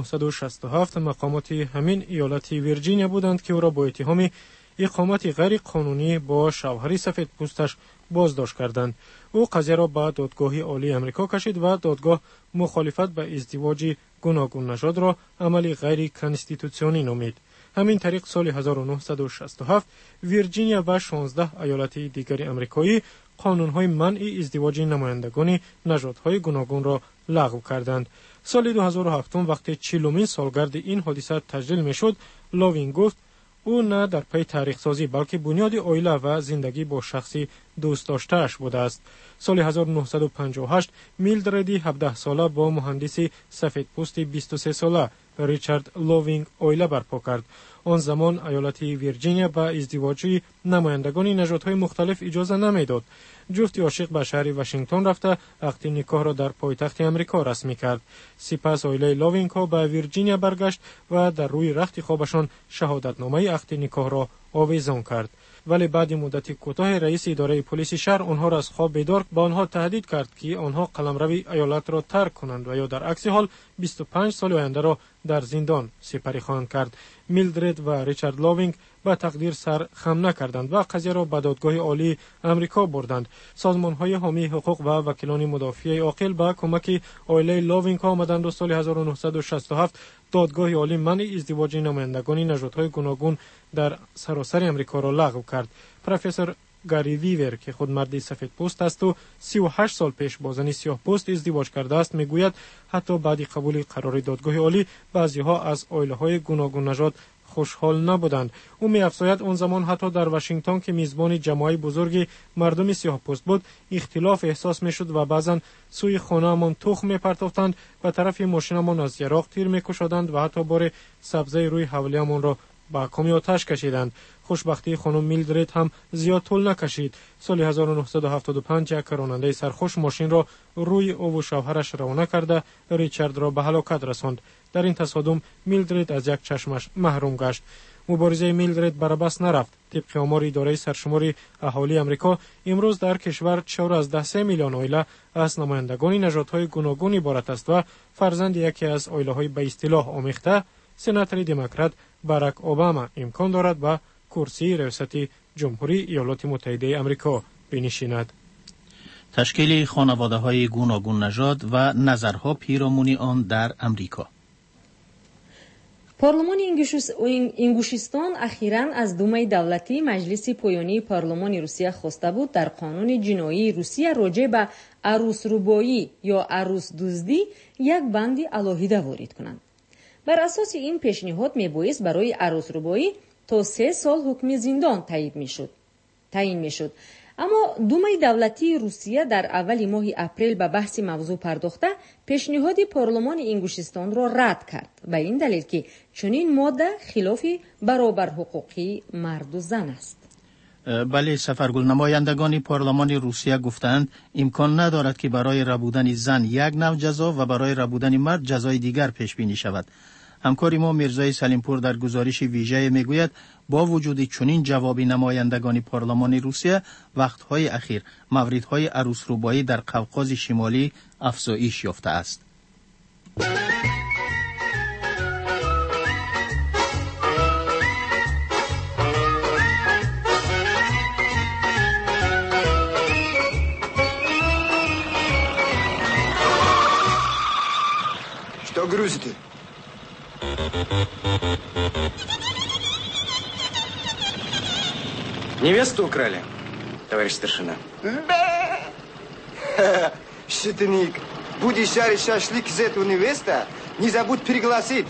1967 مقامات همین ایالت ویرجینیا بودند که او را با اتهام اقامت غیر قانونی با شوهر سفید پوستش بازداشت کردند. او قضیه را به دادگاه عالی آمریکا کشید و دادگاه مخالفت به ازدواج گوناگون نژاد را عملی غیر کانستیتوسیونی نامید. همین طریق سال 1967 ویرجینیا و 16 ایالت دیگر آمریکایی قانون‌های منع ازدواج نمایندگان نژادهای گوناگون را لغو کردند. سال 2007 وقتی 40مین سالگرد این حادثه تجلیل می‌شد، لاوینگ گفت او نه در پی تاریخ سازی بلکه بنیاد عائله و زندگی با شخصی دوست داشته‌اش بوده است. سال 1958 میلدردی 17 ساله با مهندس سفیدپوست 23 ساله ریچارد لاوینگ عائله برپا کرد. آن زمان ایالت ویرجینیا به ازدواج نمایندگان نژادهای مختلف اجازه نمیداد. جفت عاشق به شهر واشنگتن رفته عقد نکاح را در پایتخت آمریکا رسمی کرد. سپس عائله لاوینگ ها به ویرجینیا برگشت و در روی رخت خوابشان شهادتنامه عقد نکاح را آویزان کرد. ولی بعد مدت کوتاه رئیس اداره پلیس شهر آنها را از خواب بیدار به آنها تهدید کرد که آنها قلمرو ایالت را ترک کنند و یا در عکس حال 25 سال آینده را در زندان سپری خواهند کرد. میلدرد و ریچارد لاوینگ به تقدیر سر خم نکردند و قضیه را به دادگاه عالی امریکا بردند. سازمان‌های حامی حقوق و وکیلان مدافع عاقل به کمک عائله لاوینگ آمدند و سال 1967 دادگاه عالی منع ازدواج نمایندگان نژادهای گوناگون در سراسر امریکا را لغو کرد. پروفسور گاری ویور که خود مردی سفید پوست است و 38 سال پیش با زنی سیاه پوست ازدواج کرده است میگوید حتی بعد قبول قرار دادگاه عالی بعضی‌ها از عائله‌های گوناگون نژاد خوشحال نبودند. او می‌افزاید اون زمان حتی در واشنگتن که میزبان جمعی بزرگی مردم سیاه پوست بود اختلاف احساس میشد و بعضن سوی خانه‌مان تخم می‌پرتافتند و طرف ماشینمان از یراق تیر می‌کشادند و حتی بار سبزه روی حولیه‌مان را با کمی آتش کشیدند. خوشبختی خانم میلدرد هم زیاد طول نکشید. سال 1975 یک راننده سرخوش ماشین را روی او و شوهرش روانه کرده ریچارد را به هلاکت رساند. در این تصادم میلدرد از یک چشمش محروم گشت. مبارزه میلدرد بربست نرفت. طبق آمار اداره سرشماری اهالی امریکا امروز در کشور 4.3 میلیون عائله از نمایندگان نژادهای گوناگون عبارت است و فرزند یکی از عائله‌های به اصطلاح آمیخته سناتور دموکرات باراک اوباما امکان دارد به کرسی ریاست جمهوری ایالات متحده آمریکا بنشیند. تشکیل خانواده‌های گوناگون نژاد و نظرها پیرامون آن در امریکا. پارلمان انگوشستان اخیراً از دومای دولتی مجلس پایانی پارلمان روسیه خواسته بود در قانون جنایی روسیه راجع به عروس روبایی یا عروس دزدی یک بند علاهیده وارد کنند. بر اساس این پیشنهاد میبایست برای عروس روبایی تا 3 سال حکم زندان تعیین میشد. اما دومای دولتی روسیه در اول ماه اپریل به بحث موضوع پرداخته پیشنهاد پارلمان انگوشستان را رد کرد به این دلیل که چنین ماده خلاف برابر حقوقی مرد و زن است. بله سفرگل، نمایندگان پارلمان روسیه گفتند امکان ندارد که برای ربودن زن یک نوع جزا و برای ربودن مرد جزای دیگر پیش بینی شود. همکار ما میرزای سلیمپور در گزارش ویژه میگوید با وجود چنین جوابی نمایندگان پارلمان روسیه وقتهای اخیر موردهای عروس روبایی در قوقاز شمالی افزایش یافته است. Что грузите? Невесту украли, товарищ старшина. Шутник, будешь жарить шашлык из этого невеста, не забудь пригласить.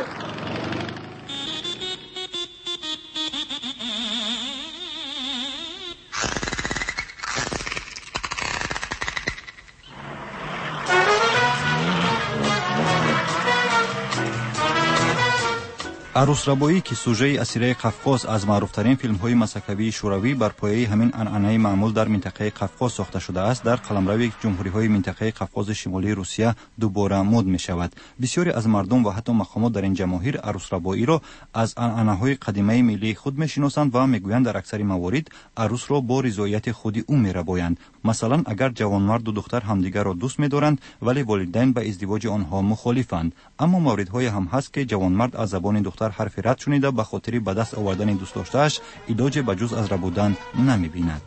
عروس‌ربایی که سوژه اسیره قفقاز از معروفترین فیلم‌های مسکوی شوروی بر پایه همین عنعنه معمول در منطقه قفقاز ساخته شده است، در قلمرو جمهوری‌های منطقه قفقاز شمالی روسیه دوباره مد می‌شود. بسیاری از مردم و حتی مقامات در این جماهیر عروس‌ربایی را از عنعنه‌های قدیمی ملی خود می‌شناسند و می‌گویند در اکثر موارد عروس را با رضایت خود او می‌ربایند. مثلا اگر جوانمرد و دختر همدیگر را دوست می‌دارند ولی والدین به ازدواج آنها مخالفند، اما موردهای هم هست که جوانمرد از زبان دختر حرف رد شنیده به خاطر به دست آوردن دوست داشته‌اش علاج به جز از ربودن نمی‌بیند.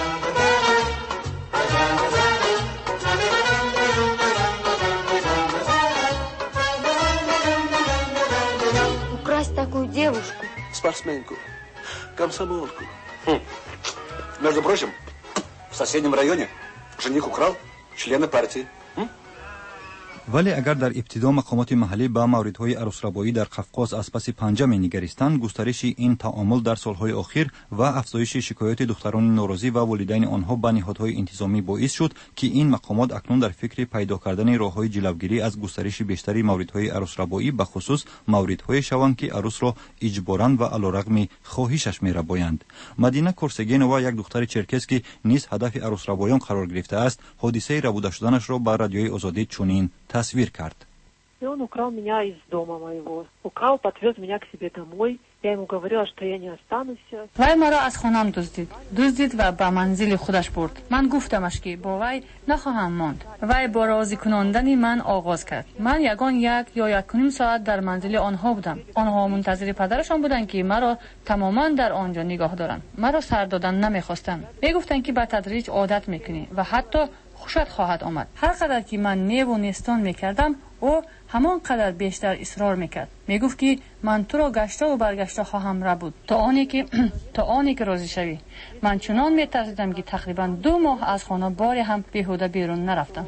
Украсть такую девушку. Спортсменку, комсомолку. Между прочим, в соседнем районе жених украл члена партии. ولی اگر در ابتدا مقامات محلی با موردهای عروس‌ربایی در قفقاز از پس پنجه می‌نگریستند، گسترش این تعامل در سالهای اخیر و افزایش شکایات دختران ناراضی و والدین آنها به نهادهای انتظامی باعث شد که این مقامات اکنون در فکر پیدا کردن راه‌های جلوگیری از گسترش بیشتری موردهای عروس‌ربایی، به خصوص موردهای شوند که عروس را اجباراً و علیرغم خواهشش می‌ربایند. مدینه کورسگینова، یک دختر چرکس که نیز هدف عروس‌ربایان قرار گرفته است، حادثه ربوده شدنش را به رادیوی آزادی چنین تصویر کرد. Он украл меня из дома моего. Украл, подвез меня к себе домой Я ему говорила, что я не останусь. وای مرا از خانم دزدید و به منزل خودش برد. من گفتمش که با وی نخواهم ماند. وی با راضی کناندن من آغاز کرد. من یگان 1 یا 1.5 ساعت در منزل آنها بودم. آنها منتظر پدرشان بودند که مرا تماما در آنجا نگاه دارند. مرا سر دادن نمیخواستند. میگفتند که به تدریج عادت میکنی و حتی خوشت خواهد آمد. هر قدر که من نیستان میکردم او همان قدر بیشتر اصرار میکرد. میگفت که من تو را گشته و برگشته خواهم را بود تا آنی که راضی شوی. من چنان میترسیدم که تقریبا 2 ماه از خانه باری هم بیهوده بیرون نرفتم.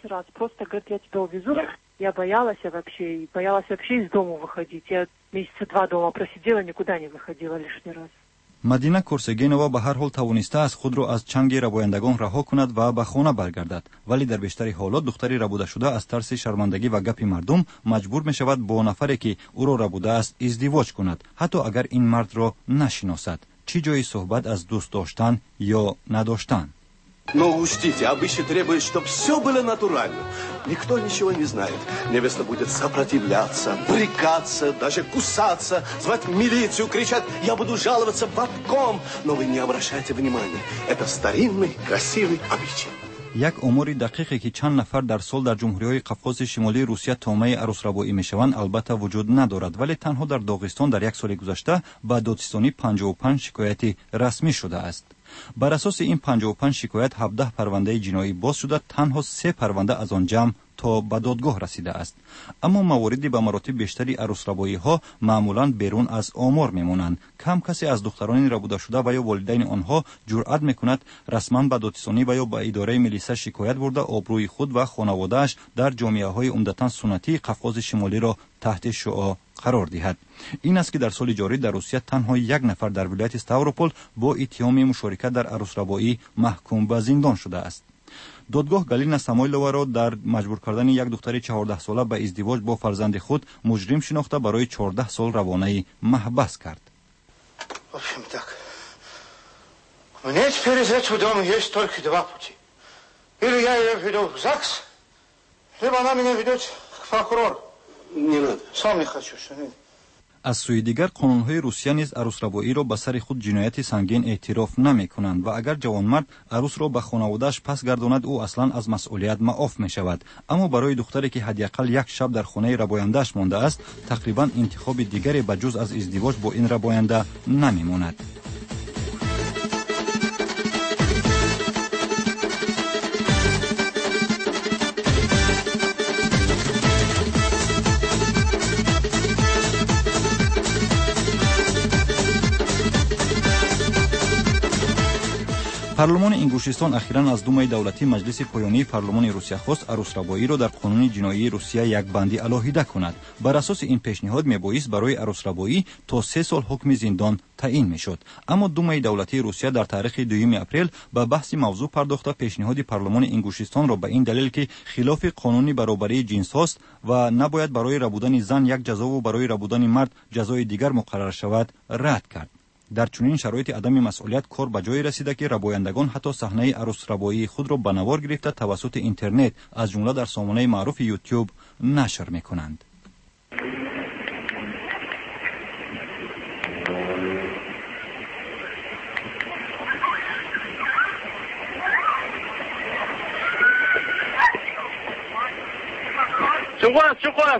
Я боялась вообще из дома выходить. Я месяца 2 дома просидела, никуда не выходила лишний раз. مدینه کورسگینова به هر حال توانسته از خود را از چنگ ربایندگان رها کند و به خانه برگردد، ولی در بیشتر حالات دختری ربوده شده از ترس شرمندگی و گپ مردم مجبور می شود با نفری که او را ربوده است ازدواج کند، حتی اگر این مرد را نشناسد. چی جای صحبت از دوست داشتن یا نداشتن؟ Но учтите, обычай требует, чтобы все было натурально. Никто ничего не знает. Невеста будет сопротивляться, брыкаться, даже кусаться, звать милицию, кричать: «Я буду жаловаться в обком». Но вы не обращайте внимания. Это старинный, красивый обычай. یک امور دقیقی که چند نفر در سال در جمهوری‌های قفقاز شمالی روسیه تومه عروس‌ربایی میشوند البته وجود ندارد، ولی تنها در داغستان در 1 سال گذشته به دادستانی 55 شکایتی رسمی شده است. بر اساس این 55 شکایت 17 پرونده جنایی باز شده، تنها 3 پرونده از آن جمع تا به دادگاه رسیده است. اما مواردی به مراتب بیشتری عروس‌ربایی ها معمولاً بیرون از آمار میمونند. کم کسی از دختران ربوده شده و یا والدین آنها جرأت میکند رسما به دادستانی و یا به اداره ملیسه شکایت برده آبروی خود و خانواده‌اش در جامعه‌های عمدتاً سنتی قفقاز شمالی را تحت شعاع قرار دهد. این است که در سال جاری در روسیه تنها 1 نفر در ولایت استاوروپول با اتهام مشارکت در عروس‌ربایی محکوم به زندان شده است. دادگاه گالینا سامویلووا را در مجبور کردن 1 دختر 14 ساله به ازدواج با فرزند خود مجرم شناخته برای 14 سال روانه محبس کرد. В общем так. У меня теперь из этого дома есть только 2 пути. Или я ее веду в ЗАГС, либо она меня ведет к прокурору. Не надо. Сам не хочу, что нет. از سوی دیگر قانون‌های روسیه نیز عروس‌ربایی را به سر خود جنایت سنگین اعتراف نمی‌کنند و اگر جوانمرد عروس را به خانواده‌اش پس گرداند او اصلاً از مسئولیت معاف می‌شود. اما برای دختری که حداقل 1 شب در خانه رباینده‌اش مانده است تقریباً انتخاب دیگری به جز از ازدواج با این رباینده نمی‌ماند. پارلمان انگوشستان اخیراً از دومای دولتی مجلس پایانی پارلمان روسیه خواست عروس‌ربایی را در قانون جنایی روسیه یک بندی علاهیده کند. بر اساس این پیشنهاد میبایست برای عروس‌ربایی تا 3 سال حکم زندان تعیین میشد. اما دومای دولتی روسیه در تاریخ 2 اپریل به بحث موضوع پرداخته پیشنهاد پارلمان انگوشستان را به این دلیل که خلاف قانون برابری جنس است و نباید برای ربودن زن یک جزا و برای ربودن مرد جزای دیگر مقرر شود رد کرد. در چنین شرایط عدم مسئولیت کار به جای رسیده که ربایندگان حتی صحنه عروس‌ربایی خود را به نوار گرفته توسط اینترنت از جمله در سامانه معروف یوتیوب نشر می‌کنند. چقدر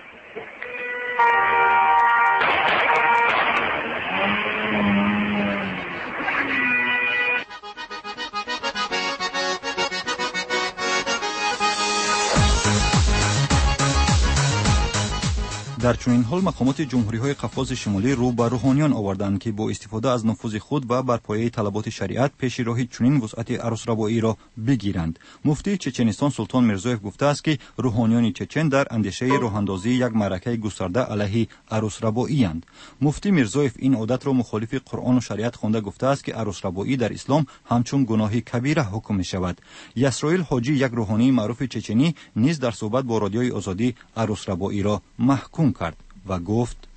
در چنین حال مقامات جمهوری‌های قفقاز شمالی رو به روحانیان آوردند که با استفاده از نفوذ خود و بر پایه طلبات شریعت پیش راه چنین وسعت عروس‌ربایی را بگیرند. مفتی چچنستان سلطان میرزایف گفته است که روحانیان چچن در اندیشه راه‌اندازی یک معرکه گسترده علیه عروس‌ربایی اند. مفتی میرزایف این عادت را مخالف قرآن و شریعت خوانده گفته است که عروس‌ربایی در اسلام همچون گناه کبیره حکم می شود. یسرائیل حاجی یک روحانی معروف چچنی نیز در صحبت با رادیوی آزادی عروس‌ربایی را محکوم کرد و گفت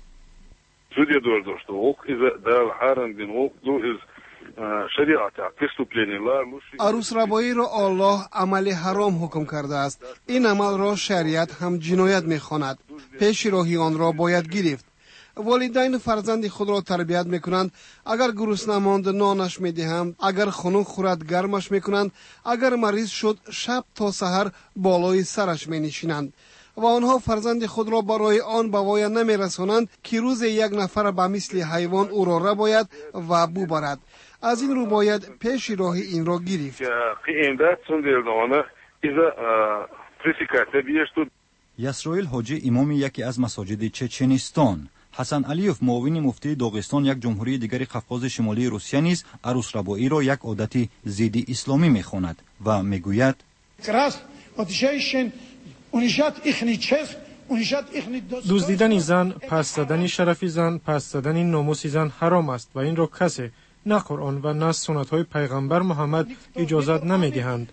عروس‌ربایی را الله عمل حرام حکم کرده است. این عمل را شریعت هم جنایت می‌خواند. پیش راهی آن را باید گرفت. والدین فرزند خود را تربیت میکنند. اگر گرسنه ماند نانش میدهند، اگر خنک خورد گرمش میکنند، اگر مریض شد شب تا سحر بالای سرش مینشینند و آنها فرزند خود را برای آن به وای نمیرسانند که روز یک نفر به مثل حیوان او را رباید و ببرد. از این رو باید پیش راه این را گرفت. یسرائیل حاجی امام یکی از مساجد چچنستان، حسن علیوف معاون مفتی داغستان یک جمهوری دیگر قفقاز شمالی روسیه نیز عروس ربایی را یک عادت ضد اسلامی میخواند و میگوید دزدیدن زن، پس زدن شرف زن، پس زدن ناموس زن حرام است و این را کسی نه قرآن و نه سنت های پیغمبر محمد اجازت نمیدهند.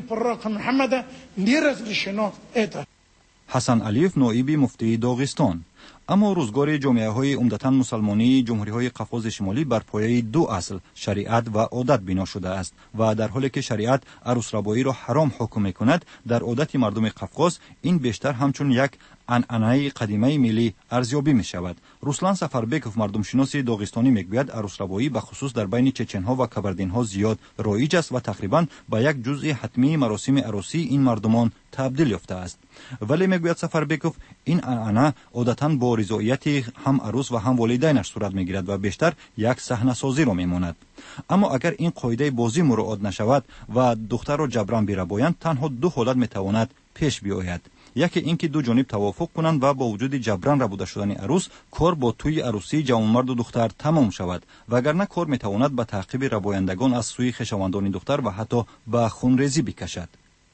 حسن علیوف نائب مفتی داغستان. اما روزگار جامعه های عمدتاً مسلمانی جمهوری های قفقاز شمالی بر پایه دو اصل شریعت و عادت بنا شده است و در حالی که شریعت عروس ربایی را حرام حکم می‌کند، در عادت مردم قفقاز این بیشتر همچون یک عنعنه قدیمی ملی ارزیابی می شود. روسلان سفربکوف مردم شناسی داغستانی میگوید عروس ربایی به خصوص در بین چچن‌ها و کبردین‌ها زیاد رایج است و تقریباً به یک جزء حتمی مراسم عروسی این مردمان تبدیل یافته است. ولی میگوید سفربکوف این عنعنه عادتاً با رضایت هم عروس و هم والدینش صورت میگیرد و بیشتر یک صحنه سازی را میماند. اما اگر این قاعده بازی مراعات نشود و دختر را جبران بربایند، تنها دو حالت میتواند پیش بیاید. یکی اینکه دو جانب توافق کنند و با وجود جبران ربوده شدن عروس کار با توی عروسی جوانمرد و دختر تمام شود، وگرنه کار میتواند به تعقیب ربایندگان از سوی خویشاوندان دختر و حتی به خونریزی بکشد.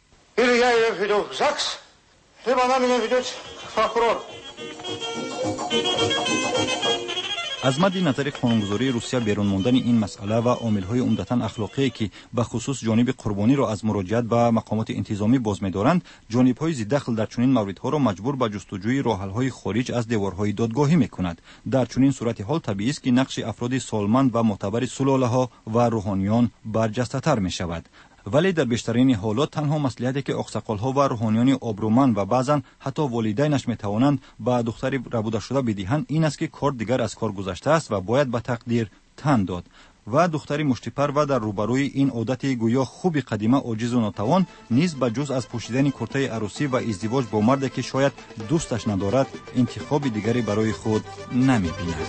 از مد نظر قانونگذاری روسیه بیرون ماندن این مسئله و عامل‌های عمدتاً اخلاقی که به خصوص جانب قربانی را از مراجعت به مقامات انتظامی باز می‌دارند، جانب‌های ضددخل در چنین موردها را مجبور به جستجوی راه‌حل‌های خارج از دیوارهای دادگاهی می‌کند. در چنین صورت حال طبیعی است که نقش افراد سالمند و معتبر سلاله‌ها و روحانیان برجسته‌تر می‌شود. ولی در بیشترین حالات تنها مصلحتی که اقساق‌ها و روحانیان آبرومند و بعضاً حتی والدینش میتوانند به دختری ربوده شده بدهند این است که کار دیگر از کار گذشته است و باید به تقدیر تن داد و دختری مشتیپر و در روبروی این عادت گویا خوب قدیمه عاجز و ناتوان نیز به جز از پوشیدن کرته عروسی و ازدواج با مردی که شاید دوستش ندارد انتخاب دیگری برای خود نمی‌بیند.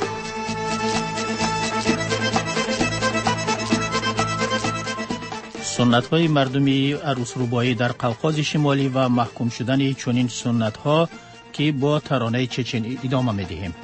سنت های مردمی عروس ربایی در قفقاز شمالی و محکوم شدن چنین سنت ها که با ترانه چچن ادامه می‌دهیم.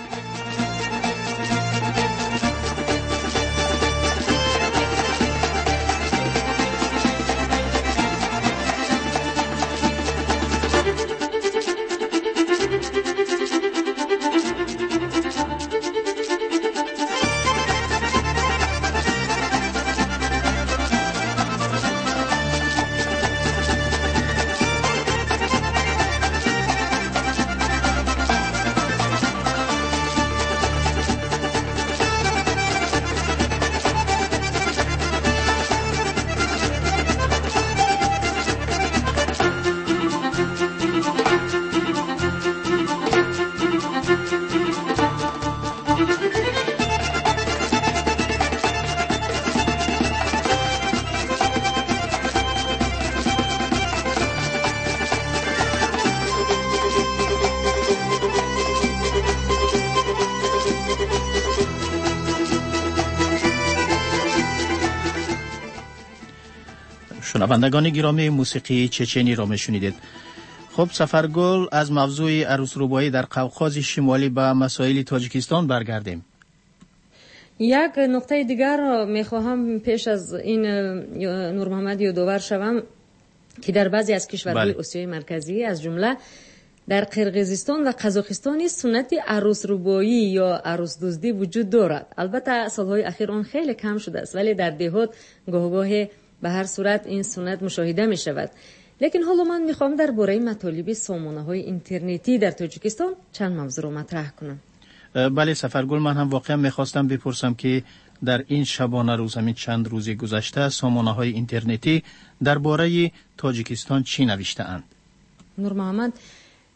شنوندگان گرامی موسیقی چچنی را میشنیدید. خب سفرگل از موضوع عروس ربایی در قفقاز شمالی به مسائل تاجیکستان برگردیم. یک نقطه دیگر میخواهم پیش از این نور محمد یادآور شوم که در بعضی از کشورهای آسیای مرکزی از جمله در قرقیزستان و قزاقستان سنت عروس ربایی یا عروس دزدی وجود دارد. البته سالهای اخیر آن خیلی کم شده است، ولی در دهات گاه به هر صورت این سنت مشاهده می شود. لیکن حالا من میخوام درباره مطالب سامانه‌های اینترنتی در تاجیکستان چند موضوع رو مطرح کنم. بله سفرگل، من هم واقعا میخواستم بپرسم که در این شبانه روز همین چند روزی گذشته سامانه‌های اینترنتی درباره تاجیکستان چی نوشته اند؟ نور محمد،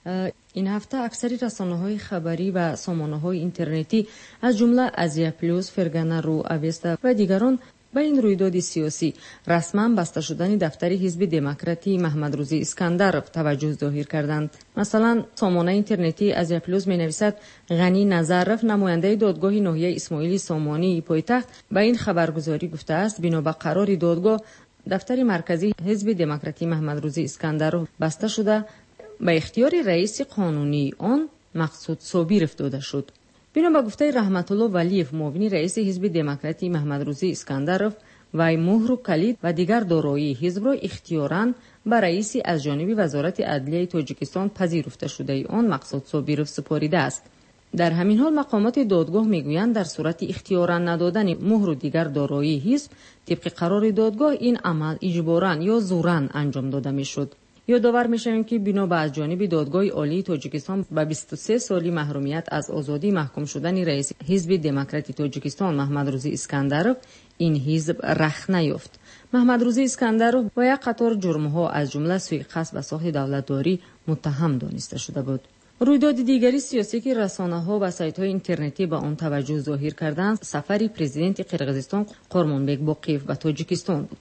این هفته اکثر رسانه‌های خبری و سامانه‌های اینترنتی از جمله آزیا پلوس، فرگانا رو، اوستا و دیگران به این رویداد سیاسی رسما بسته شدن دفتر حزب دموکراتی محمد روزی اسکندرov توجه ظاهر کردند. مثلا سامانه اینترنتی آزیا پلوس می‌نویسد غنی نظرف نماینده دادگاه ناحیه اسماعیلی سامانی پایتخت به این خبرگزاری گفته است بنا به قرار دادگاه دفتر مرکزی حزب دموکراتی محمد روزی اسکندرov بسته شده به اختیار رئیس قانونی آن مقصود صابرov داده شد. بنا به گفته رحمت الله ولیف معاون رئیس حزب دموکراتی محمد روزی اسکندرov وی مهر و کلید و دیگر دارایی حزب را اختیاراً به رئیسی از جانب وزارت عدلیه تاجیکستان پذیرفته شده آن مقصود صابرov سپاریده است. در همین حال مقامات دادگاه میگویند در صورت اختیاراً ندادن مهر و دیگر دارایی حزب طبق قرار دادگاه این عمل اجباراً یا زوراً انجام داده میشد. یادآور میشویم که بنا به از جانب دادگاه عالی تاجیکستان به 23 سالی محرومیت از آزادی محکوم شدن رئیس حزب دموکراتی تاجیکستان محمد روزی اسکندرov این حزب رخ نیافت. محمد روزی اسکندرov با یک قطار جرم‌ها از جمله سوء قصد به ساخت دولتداری متهم دانسته شده بود. رویداد دیگری سیاسی که رسانه‌ها و سایت‌های اینترنتی به آن توجه ظاهر کردند سفر پرزیدنت قرقیزستان قورمانبک باقیف به تاجیکستان بود.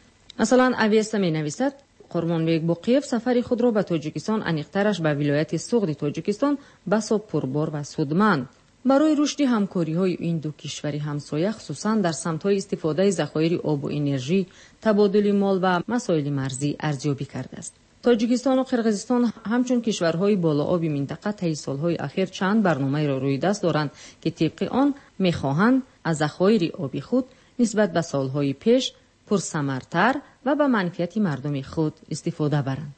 مثلا اوستا می‌نویسد قورمانبک باقیف سفر خود را به تاجیکستان انیق‌ترش به ولایت سوغد تاجیکستان بسا پربار و سودمند برای رشد همکاری‌های این دو کشور همسایه خصوصا در سمت‌های استفاده ذخایر آب و انرژی، تبادل مال و مسائل مرزی ارزیابی کرده است. تاجیکستان و قرقیزستان همچون کشورهای بالائاب منطقه طی سالهای اخیر چند برنامه را روی دست دارند که طبق آن می‌خواهند از ذخایر آبی خود نسبت به سالهای پیش پرثمرتر و به منفعت مردم خود استفاده برند.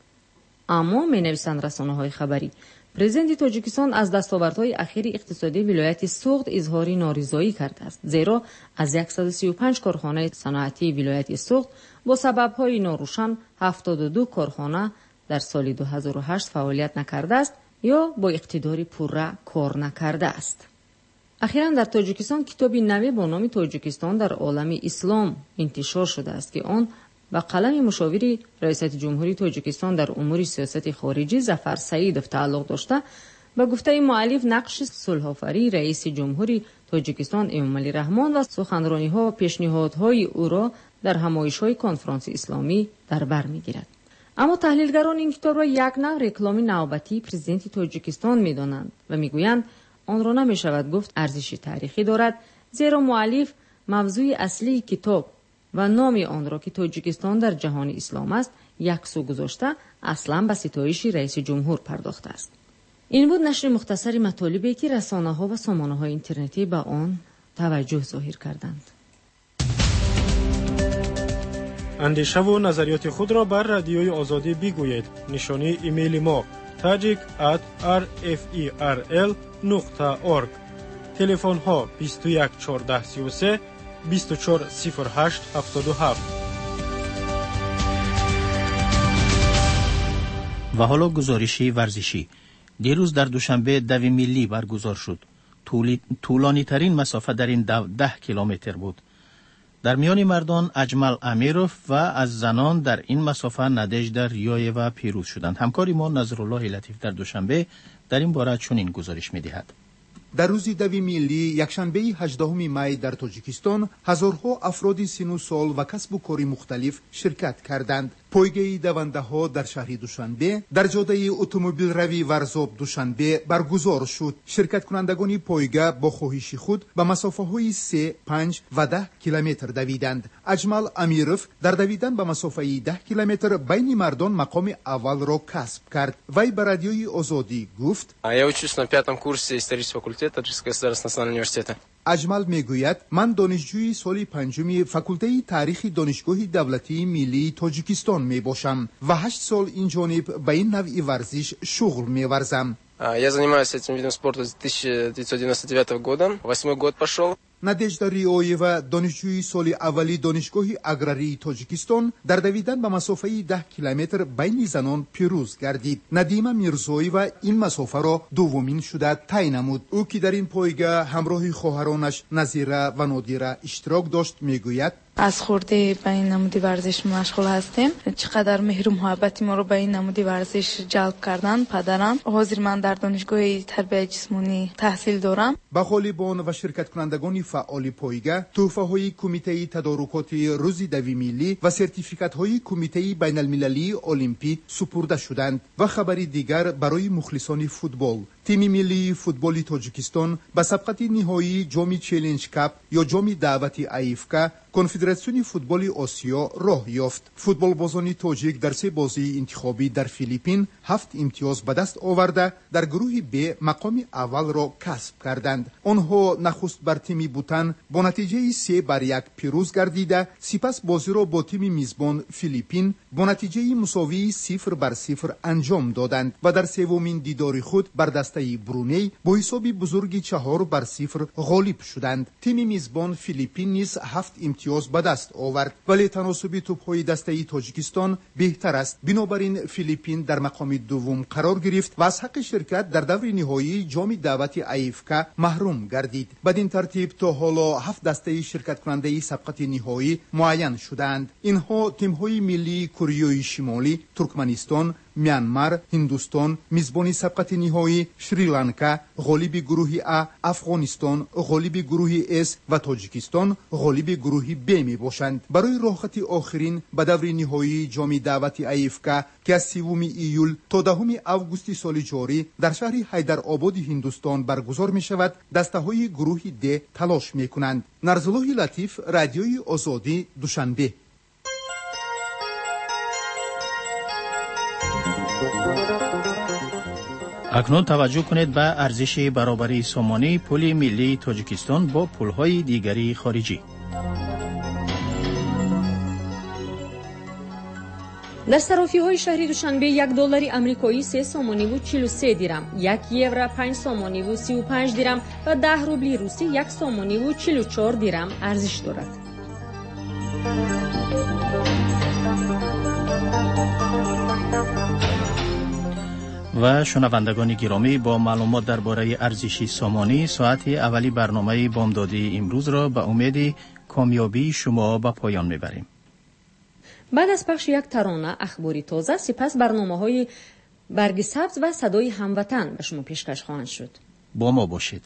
اما می‌نویسند رسانه‌های خبری پرزیدنت تاجیکستان از دستاوردهای اخیر اقتصادی ولایت سوغد اظهار نارضایی کرده است، زیرا از 135 کارخانه صنعتی ولایت سوغد با سبب‌های ناروشن 72 کارخانه در سال 2008 فعالیت نکرده است یا با اقتدار پوره کار نکرده است. اخیراً در تاجیکستان کتابی نوی با نام تاجیکستان در عالم اسلام انتشار شده است که آن و قلم مشاور رئیس جمهوری تاجیکستان در امور سیاست خارجی ظفر سعیدov تعلق داشته و گفته مؤلف نقش صلح‌آفرین رئیس جمهوری تاجیکستان امامعلی رحمان و سخنرانی‌ها و پیشنهادهای او را در همایش‌های کنفرانس اسلامی در بر می‌گیرد. اما تحلیلگران این کتاب را یک نوع رکلام نوبتی پرزیدنت تاجیکستان می‌دانند و می‌گویند آن را نمی‌شود گفت ارزش تاریخی دارد، زیرا مؤلف موضوع اصلی کتاب و نام آن را که تاجیکستان در جهان اسلام است یک سو گذاشته اصلا به ستایش رئیس جمهور پرداخته است. این بود نشر مختصری مطالبی که رسانه‌ها و سامانه‌های اینترنتی به آن توجه ظاهر کردند. اندیشه و نظریات خود را بر رادیوی آزادی بگویید. نشانی ایمیل ما tajik@rferl.org. تلفن ها 21 14 33 24 08 77. و حالا گزارشی ورزشی. دیروز در دوشنبه دوی ملی برگزار شد. طولانی ترین مسافت در این 10 کیلومتر بود. در میان مردان اجمل امیروف و از زنان در این مسافت ندژدا ریایوا پیروز شدند. همکاری ما نظرالله لطیف در دوشنبه در این باره چنین گزارش می‌دهد. در روز دوی ملی یکشنبه 18 می در تاجیکستان هزارها افراد سن و سال و کسب و کار مختلف شرکت کردند. پایگاه دونده‌ها در شهر دوشنبه در جاده اتومبیل روی ورزاب دوشنبه برگزار شد. شرکت کنندگان پایگاه با خواهش خود به مسافه‌های 3، 5 و 10 کیلومتر دویدند. اجمل امیروف در دویدن به مسافه 10 کیلومتر بین مردان مقام اول را کسب کرد. وی به رادیوی آزادی گفت: Я учусь на 5-м курсе исторического факультета Таджикского государственного национального университета. اجمل میگوید من دانشجوی سال 5 فاکولته تاریخ دانشگاه دولتی ملی تاجیکستان می باشم و 8 سال این جانب به این نوع ورزش شغل می ورزم. Я занимаюсь этим видом спорта с 1999 года. 8-й год пошел. ندژدا ریایوا دانشجوی سال اولی دانشگاه اگراری تاجیکستان در دویدن به مسافه 10 کیلومتر بین زنان پیروز گردید. ندیمه میرزایوا این مسافه را دومین شده طی نمود. او که در این پایگاه همراه خواهرانش نظیره و نادیره اشتراک داشت میگوید: از خورده به این نمودی ورزش مشغول هستیم. چقدر مهر و محبت ما رو به این نمودی ورزش جلب کردن پدرم. حاضر من در دانشگاه تربیت جسمانی تحصیل دارم. با غالبان و شرکت کنندگان فعال پایگاه، تحفه‌های کمیته تدارکات روز دوی ملی و سرتیفیکات‌های کمیته بین‌المللی المپی سپرده شدند. و خبری دیگر برای مخلصان فوتبال، تیم ملی فوتبال تاجیکستان به سبقت نهایی جام چالش کاپ یا جام دعوت ایفکا کنفدراسیون فوتبال آسیا راه یافت. فوتبال بازان تاجیک در 3 بازی انتخابی در فیلیپین 7 امتیاز به دست آورده در گروه ب مقام اول را کسب کردند. آنها نخست بر تیم بوتان با نتیجه 3-1 پیروز گردیده، سپس بازی را با تیم میزبان فیلیپین با نتیجه مساوی 0-0 انجام دادند و در سومین دیدار خود بر دسته برونی با حساب بزرگی 4-0 غالب شدند. تیم میزبان فیلیپین نیز 7 امتیاز به دست آورد، ولی تناسب توپ‌های دسته تاجیکستان بهتر است. بنابراین فیلیپین در مقام دوم قرار گرفت و از حق شرکت در دور نهایی جام دعوت ایفکا محروم گردید. بدین ترتیب تا حالا 7 دسته شرکت کننده سبقت نهایی معین شدند. اینها تیم‌های ملی کره شمالی، ترکمنستان، میانمار، هندوستان، میزبان سبقت نهایی، شریلانکا، غالب گروه ا، افغانستان، غالب گروه اس و تاجیکستان غالب گروه ب می باشند. برای راحتی آخرین به دور نهایی جام دعوت ایفکا که از 3 ایول تا 10 آگوست سال جاری در شهر حیدرآباد هندوستان برگزار می شود، دسته های گروه د تلاش می کنند. نرزالله لطیف، رادیوی آزادی، دوشنبه. اکنون توجه کنید به ارزش برابری سامانه پول ملی تاجیکستان با پولهای دیگری خارجی. در صرافی‌های شهری دوشنبه 1 دلار آمریکایی 3 سومانی و 43 درم، 1 یورو 5 سومانی و 35 درم و 10 روبل روسی 1 سومانی و 44 درم ارزش دارد. و شنوندگان گرامی، با معلومات درباره ارزش سامانی ساعت اولی برنامه بامدادی امروز را به امید کامیابی شما به پایان میبریم. بعد از پخش یک ترانه اخباری تازه، سپس برنامه‌های برگ سبز و صدای هموطن به شما پیشکش خواهند شد. با ما باشید.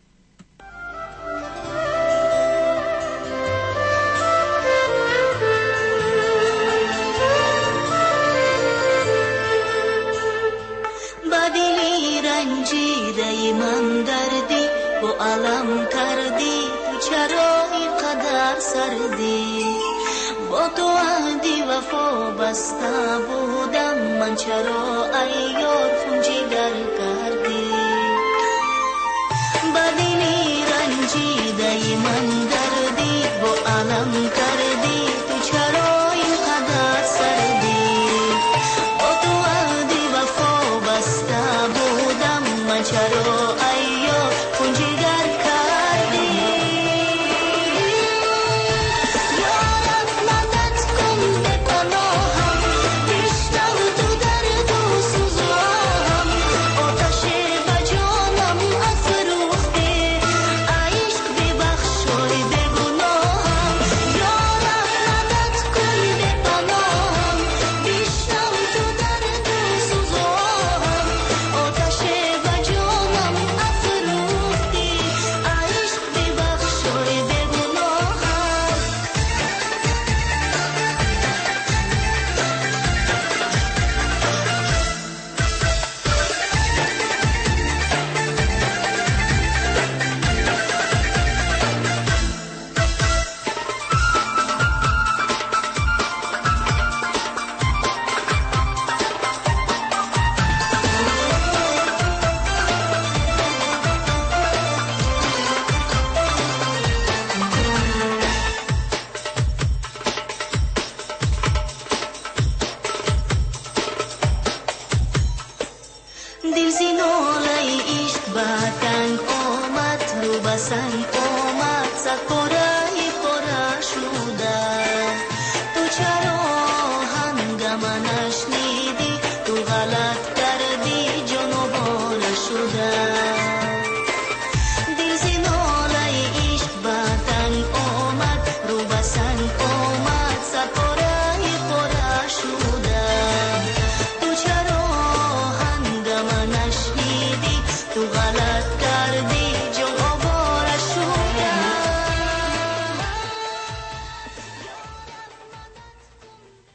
رنجیده من دردی و علم کردی، تو چرا اینقدر سردی؟ با تو عهدی وفا بسته بودم، من چرا ای یار خونجیگر کردی؟ بدلی رنجیده من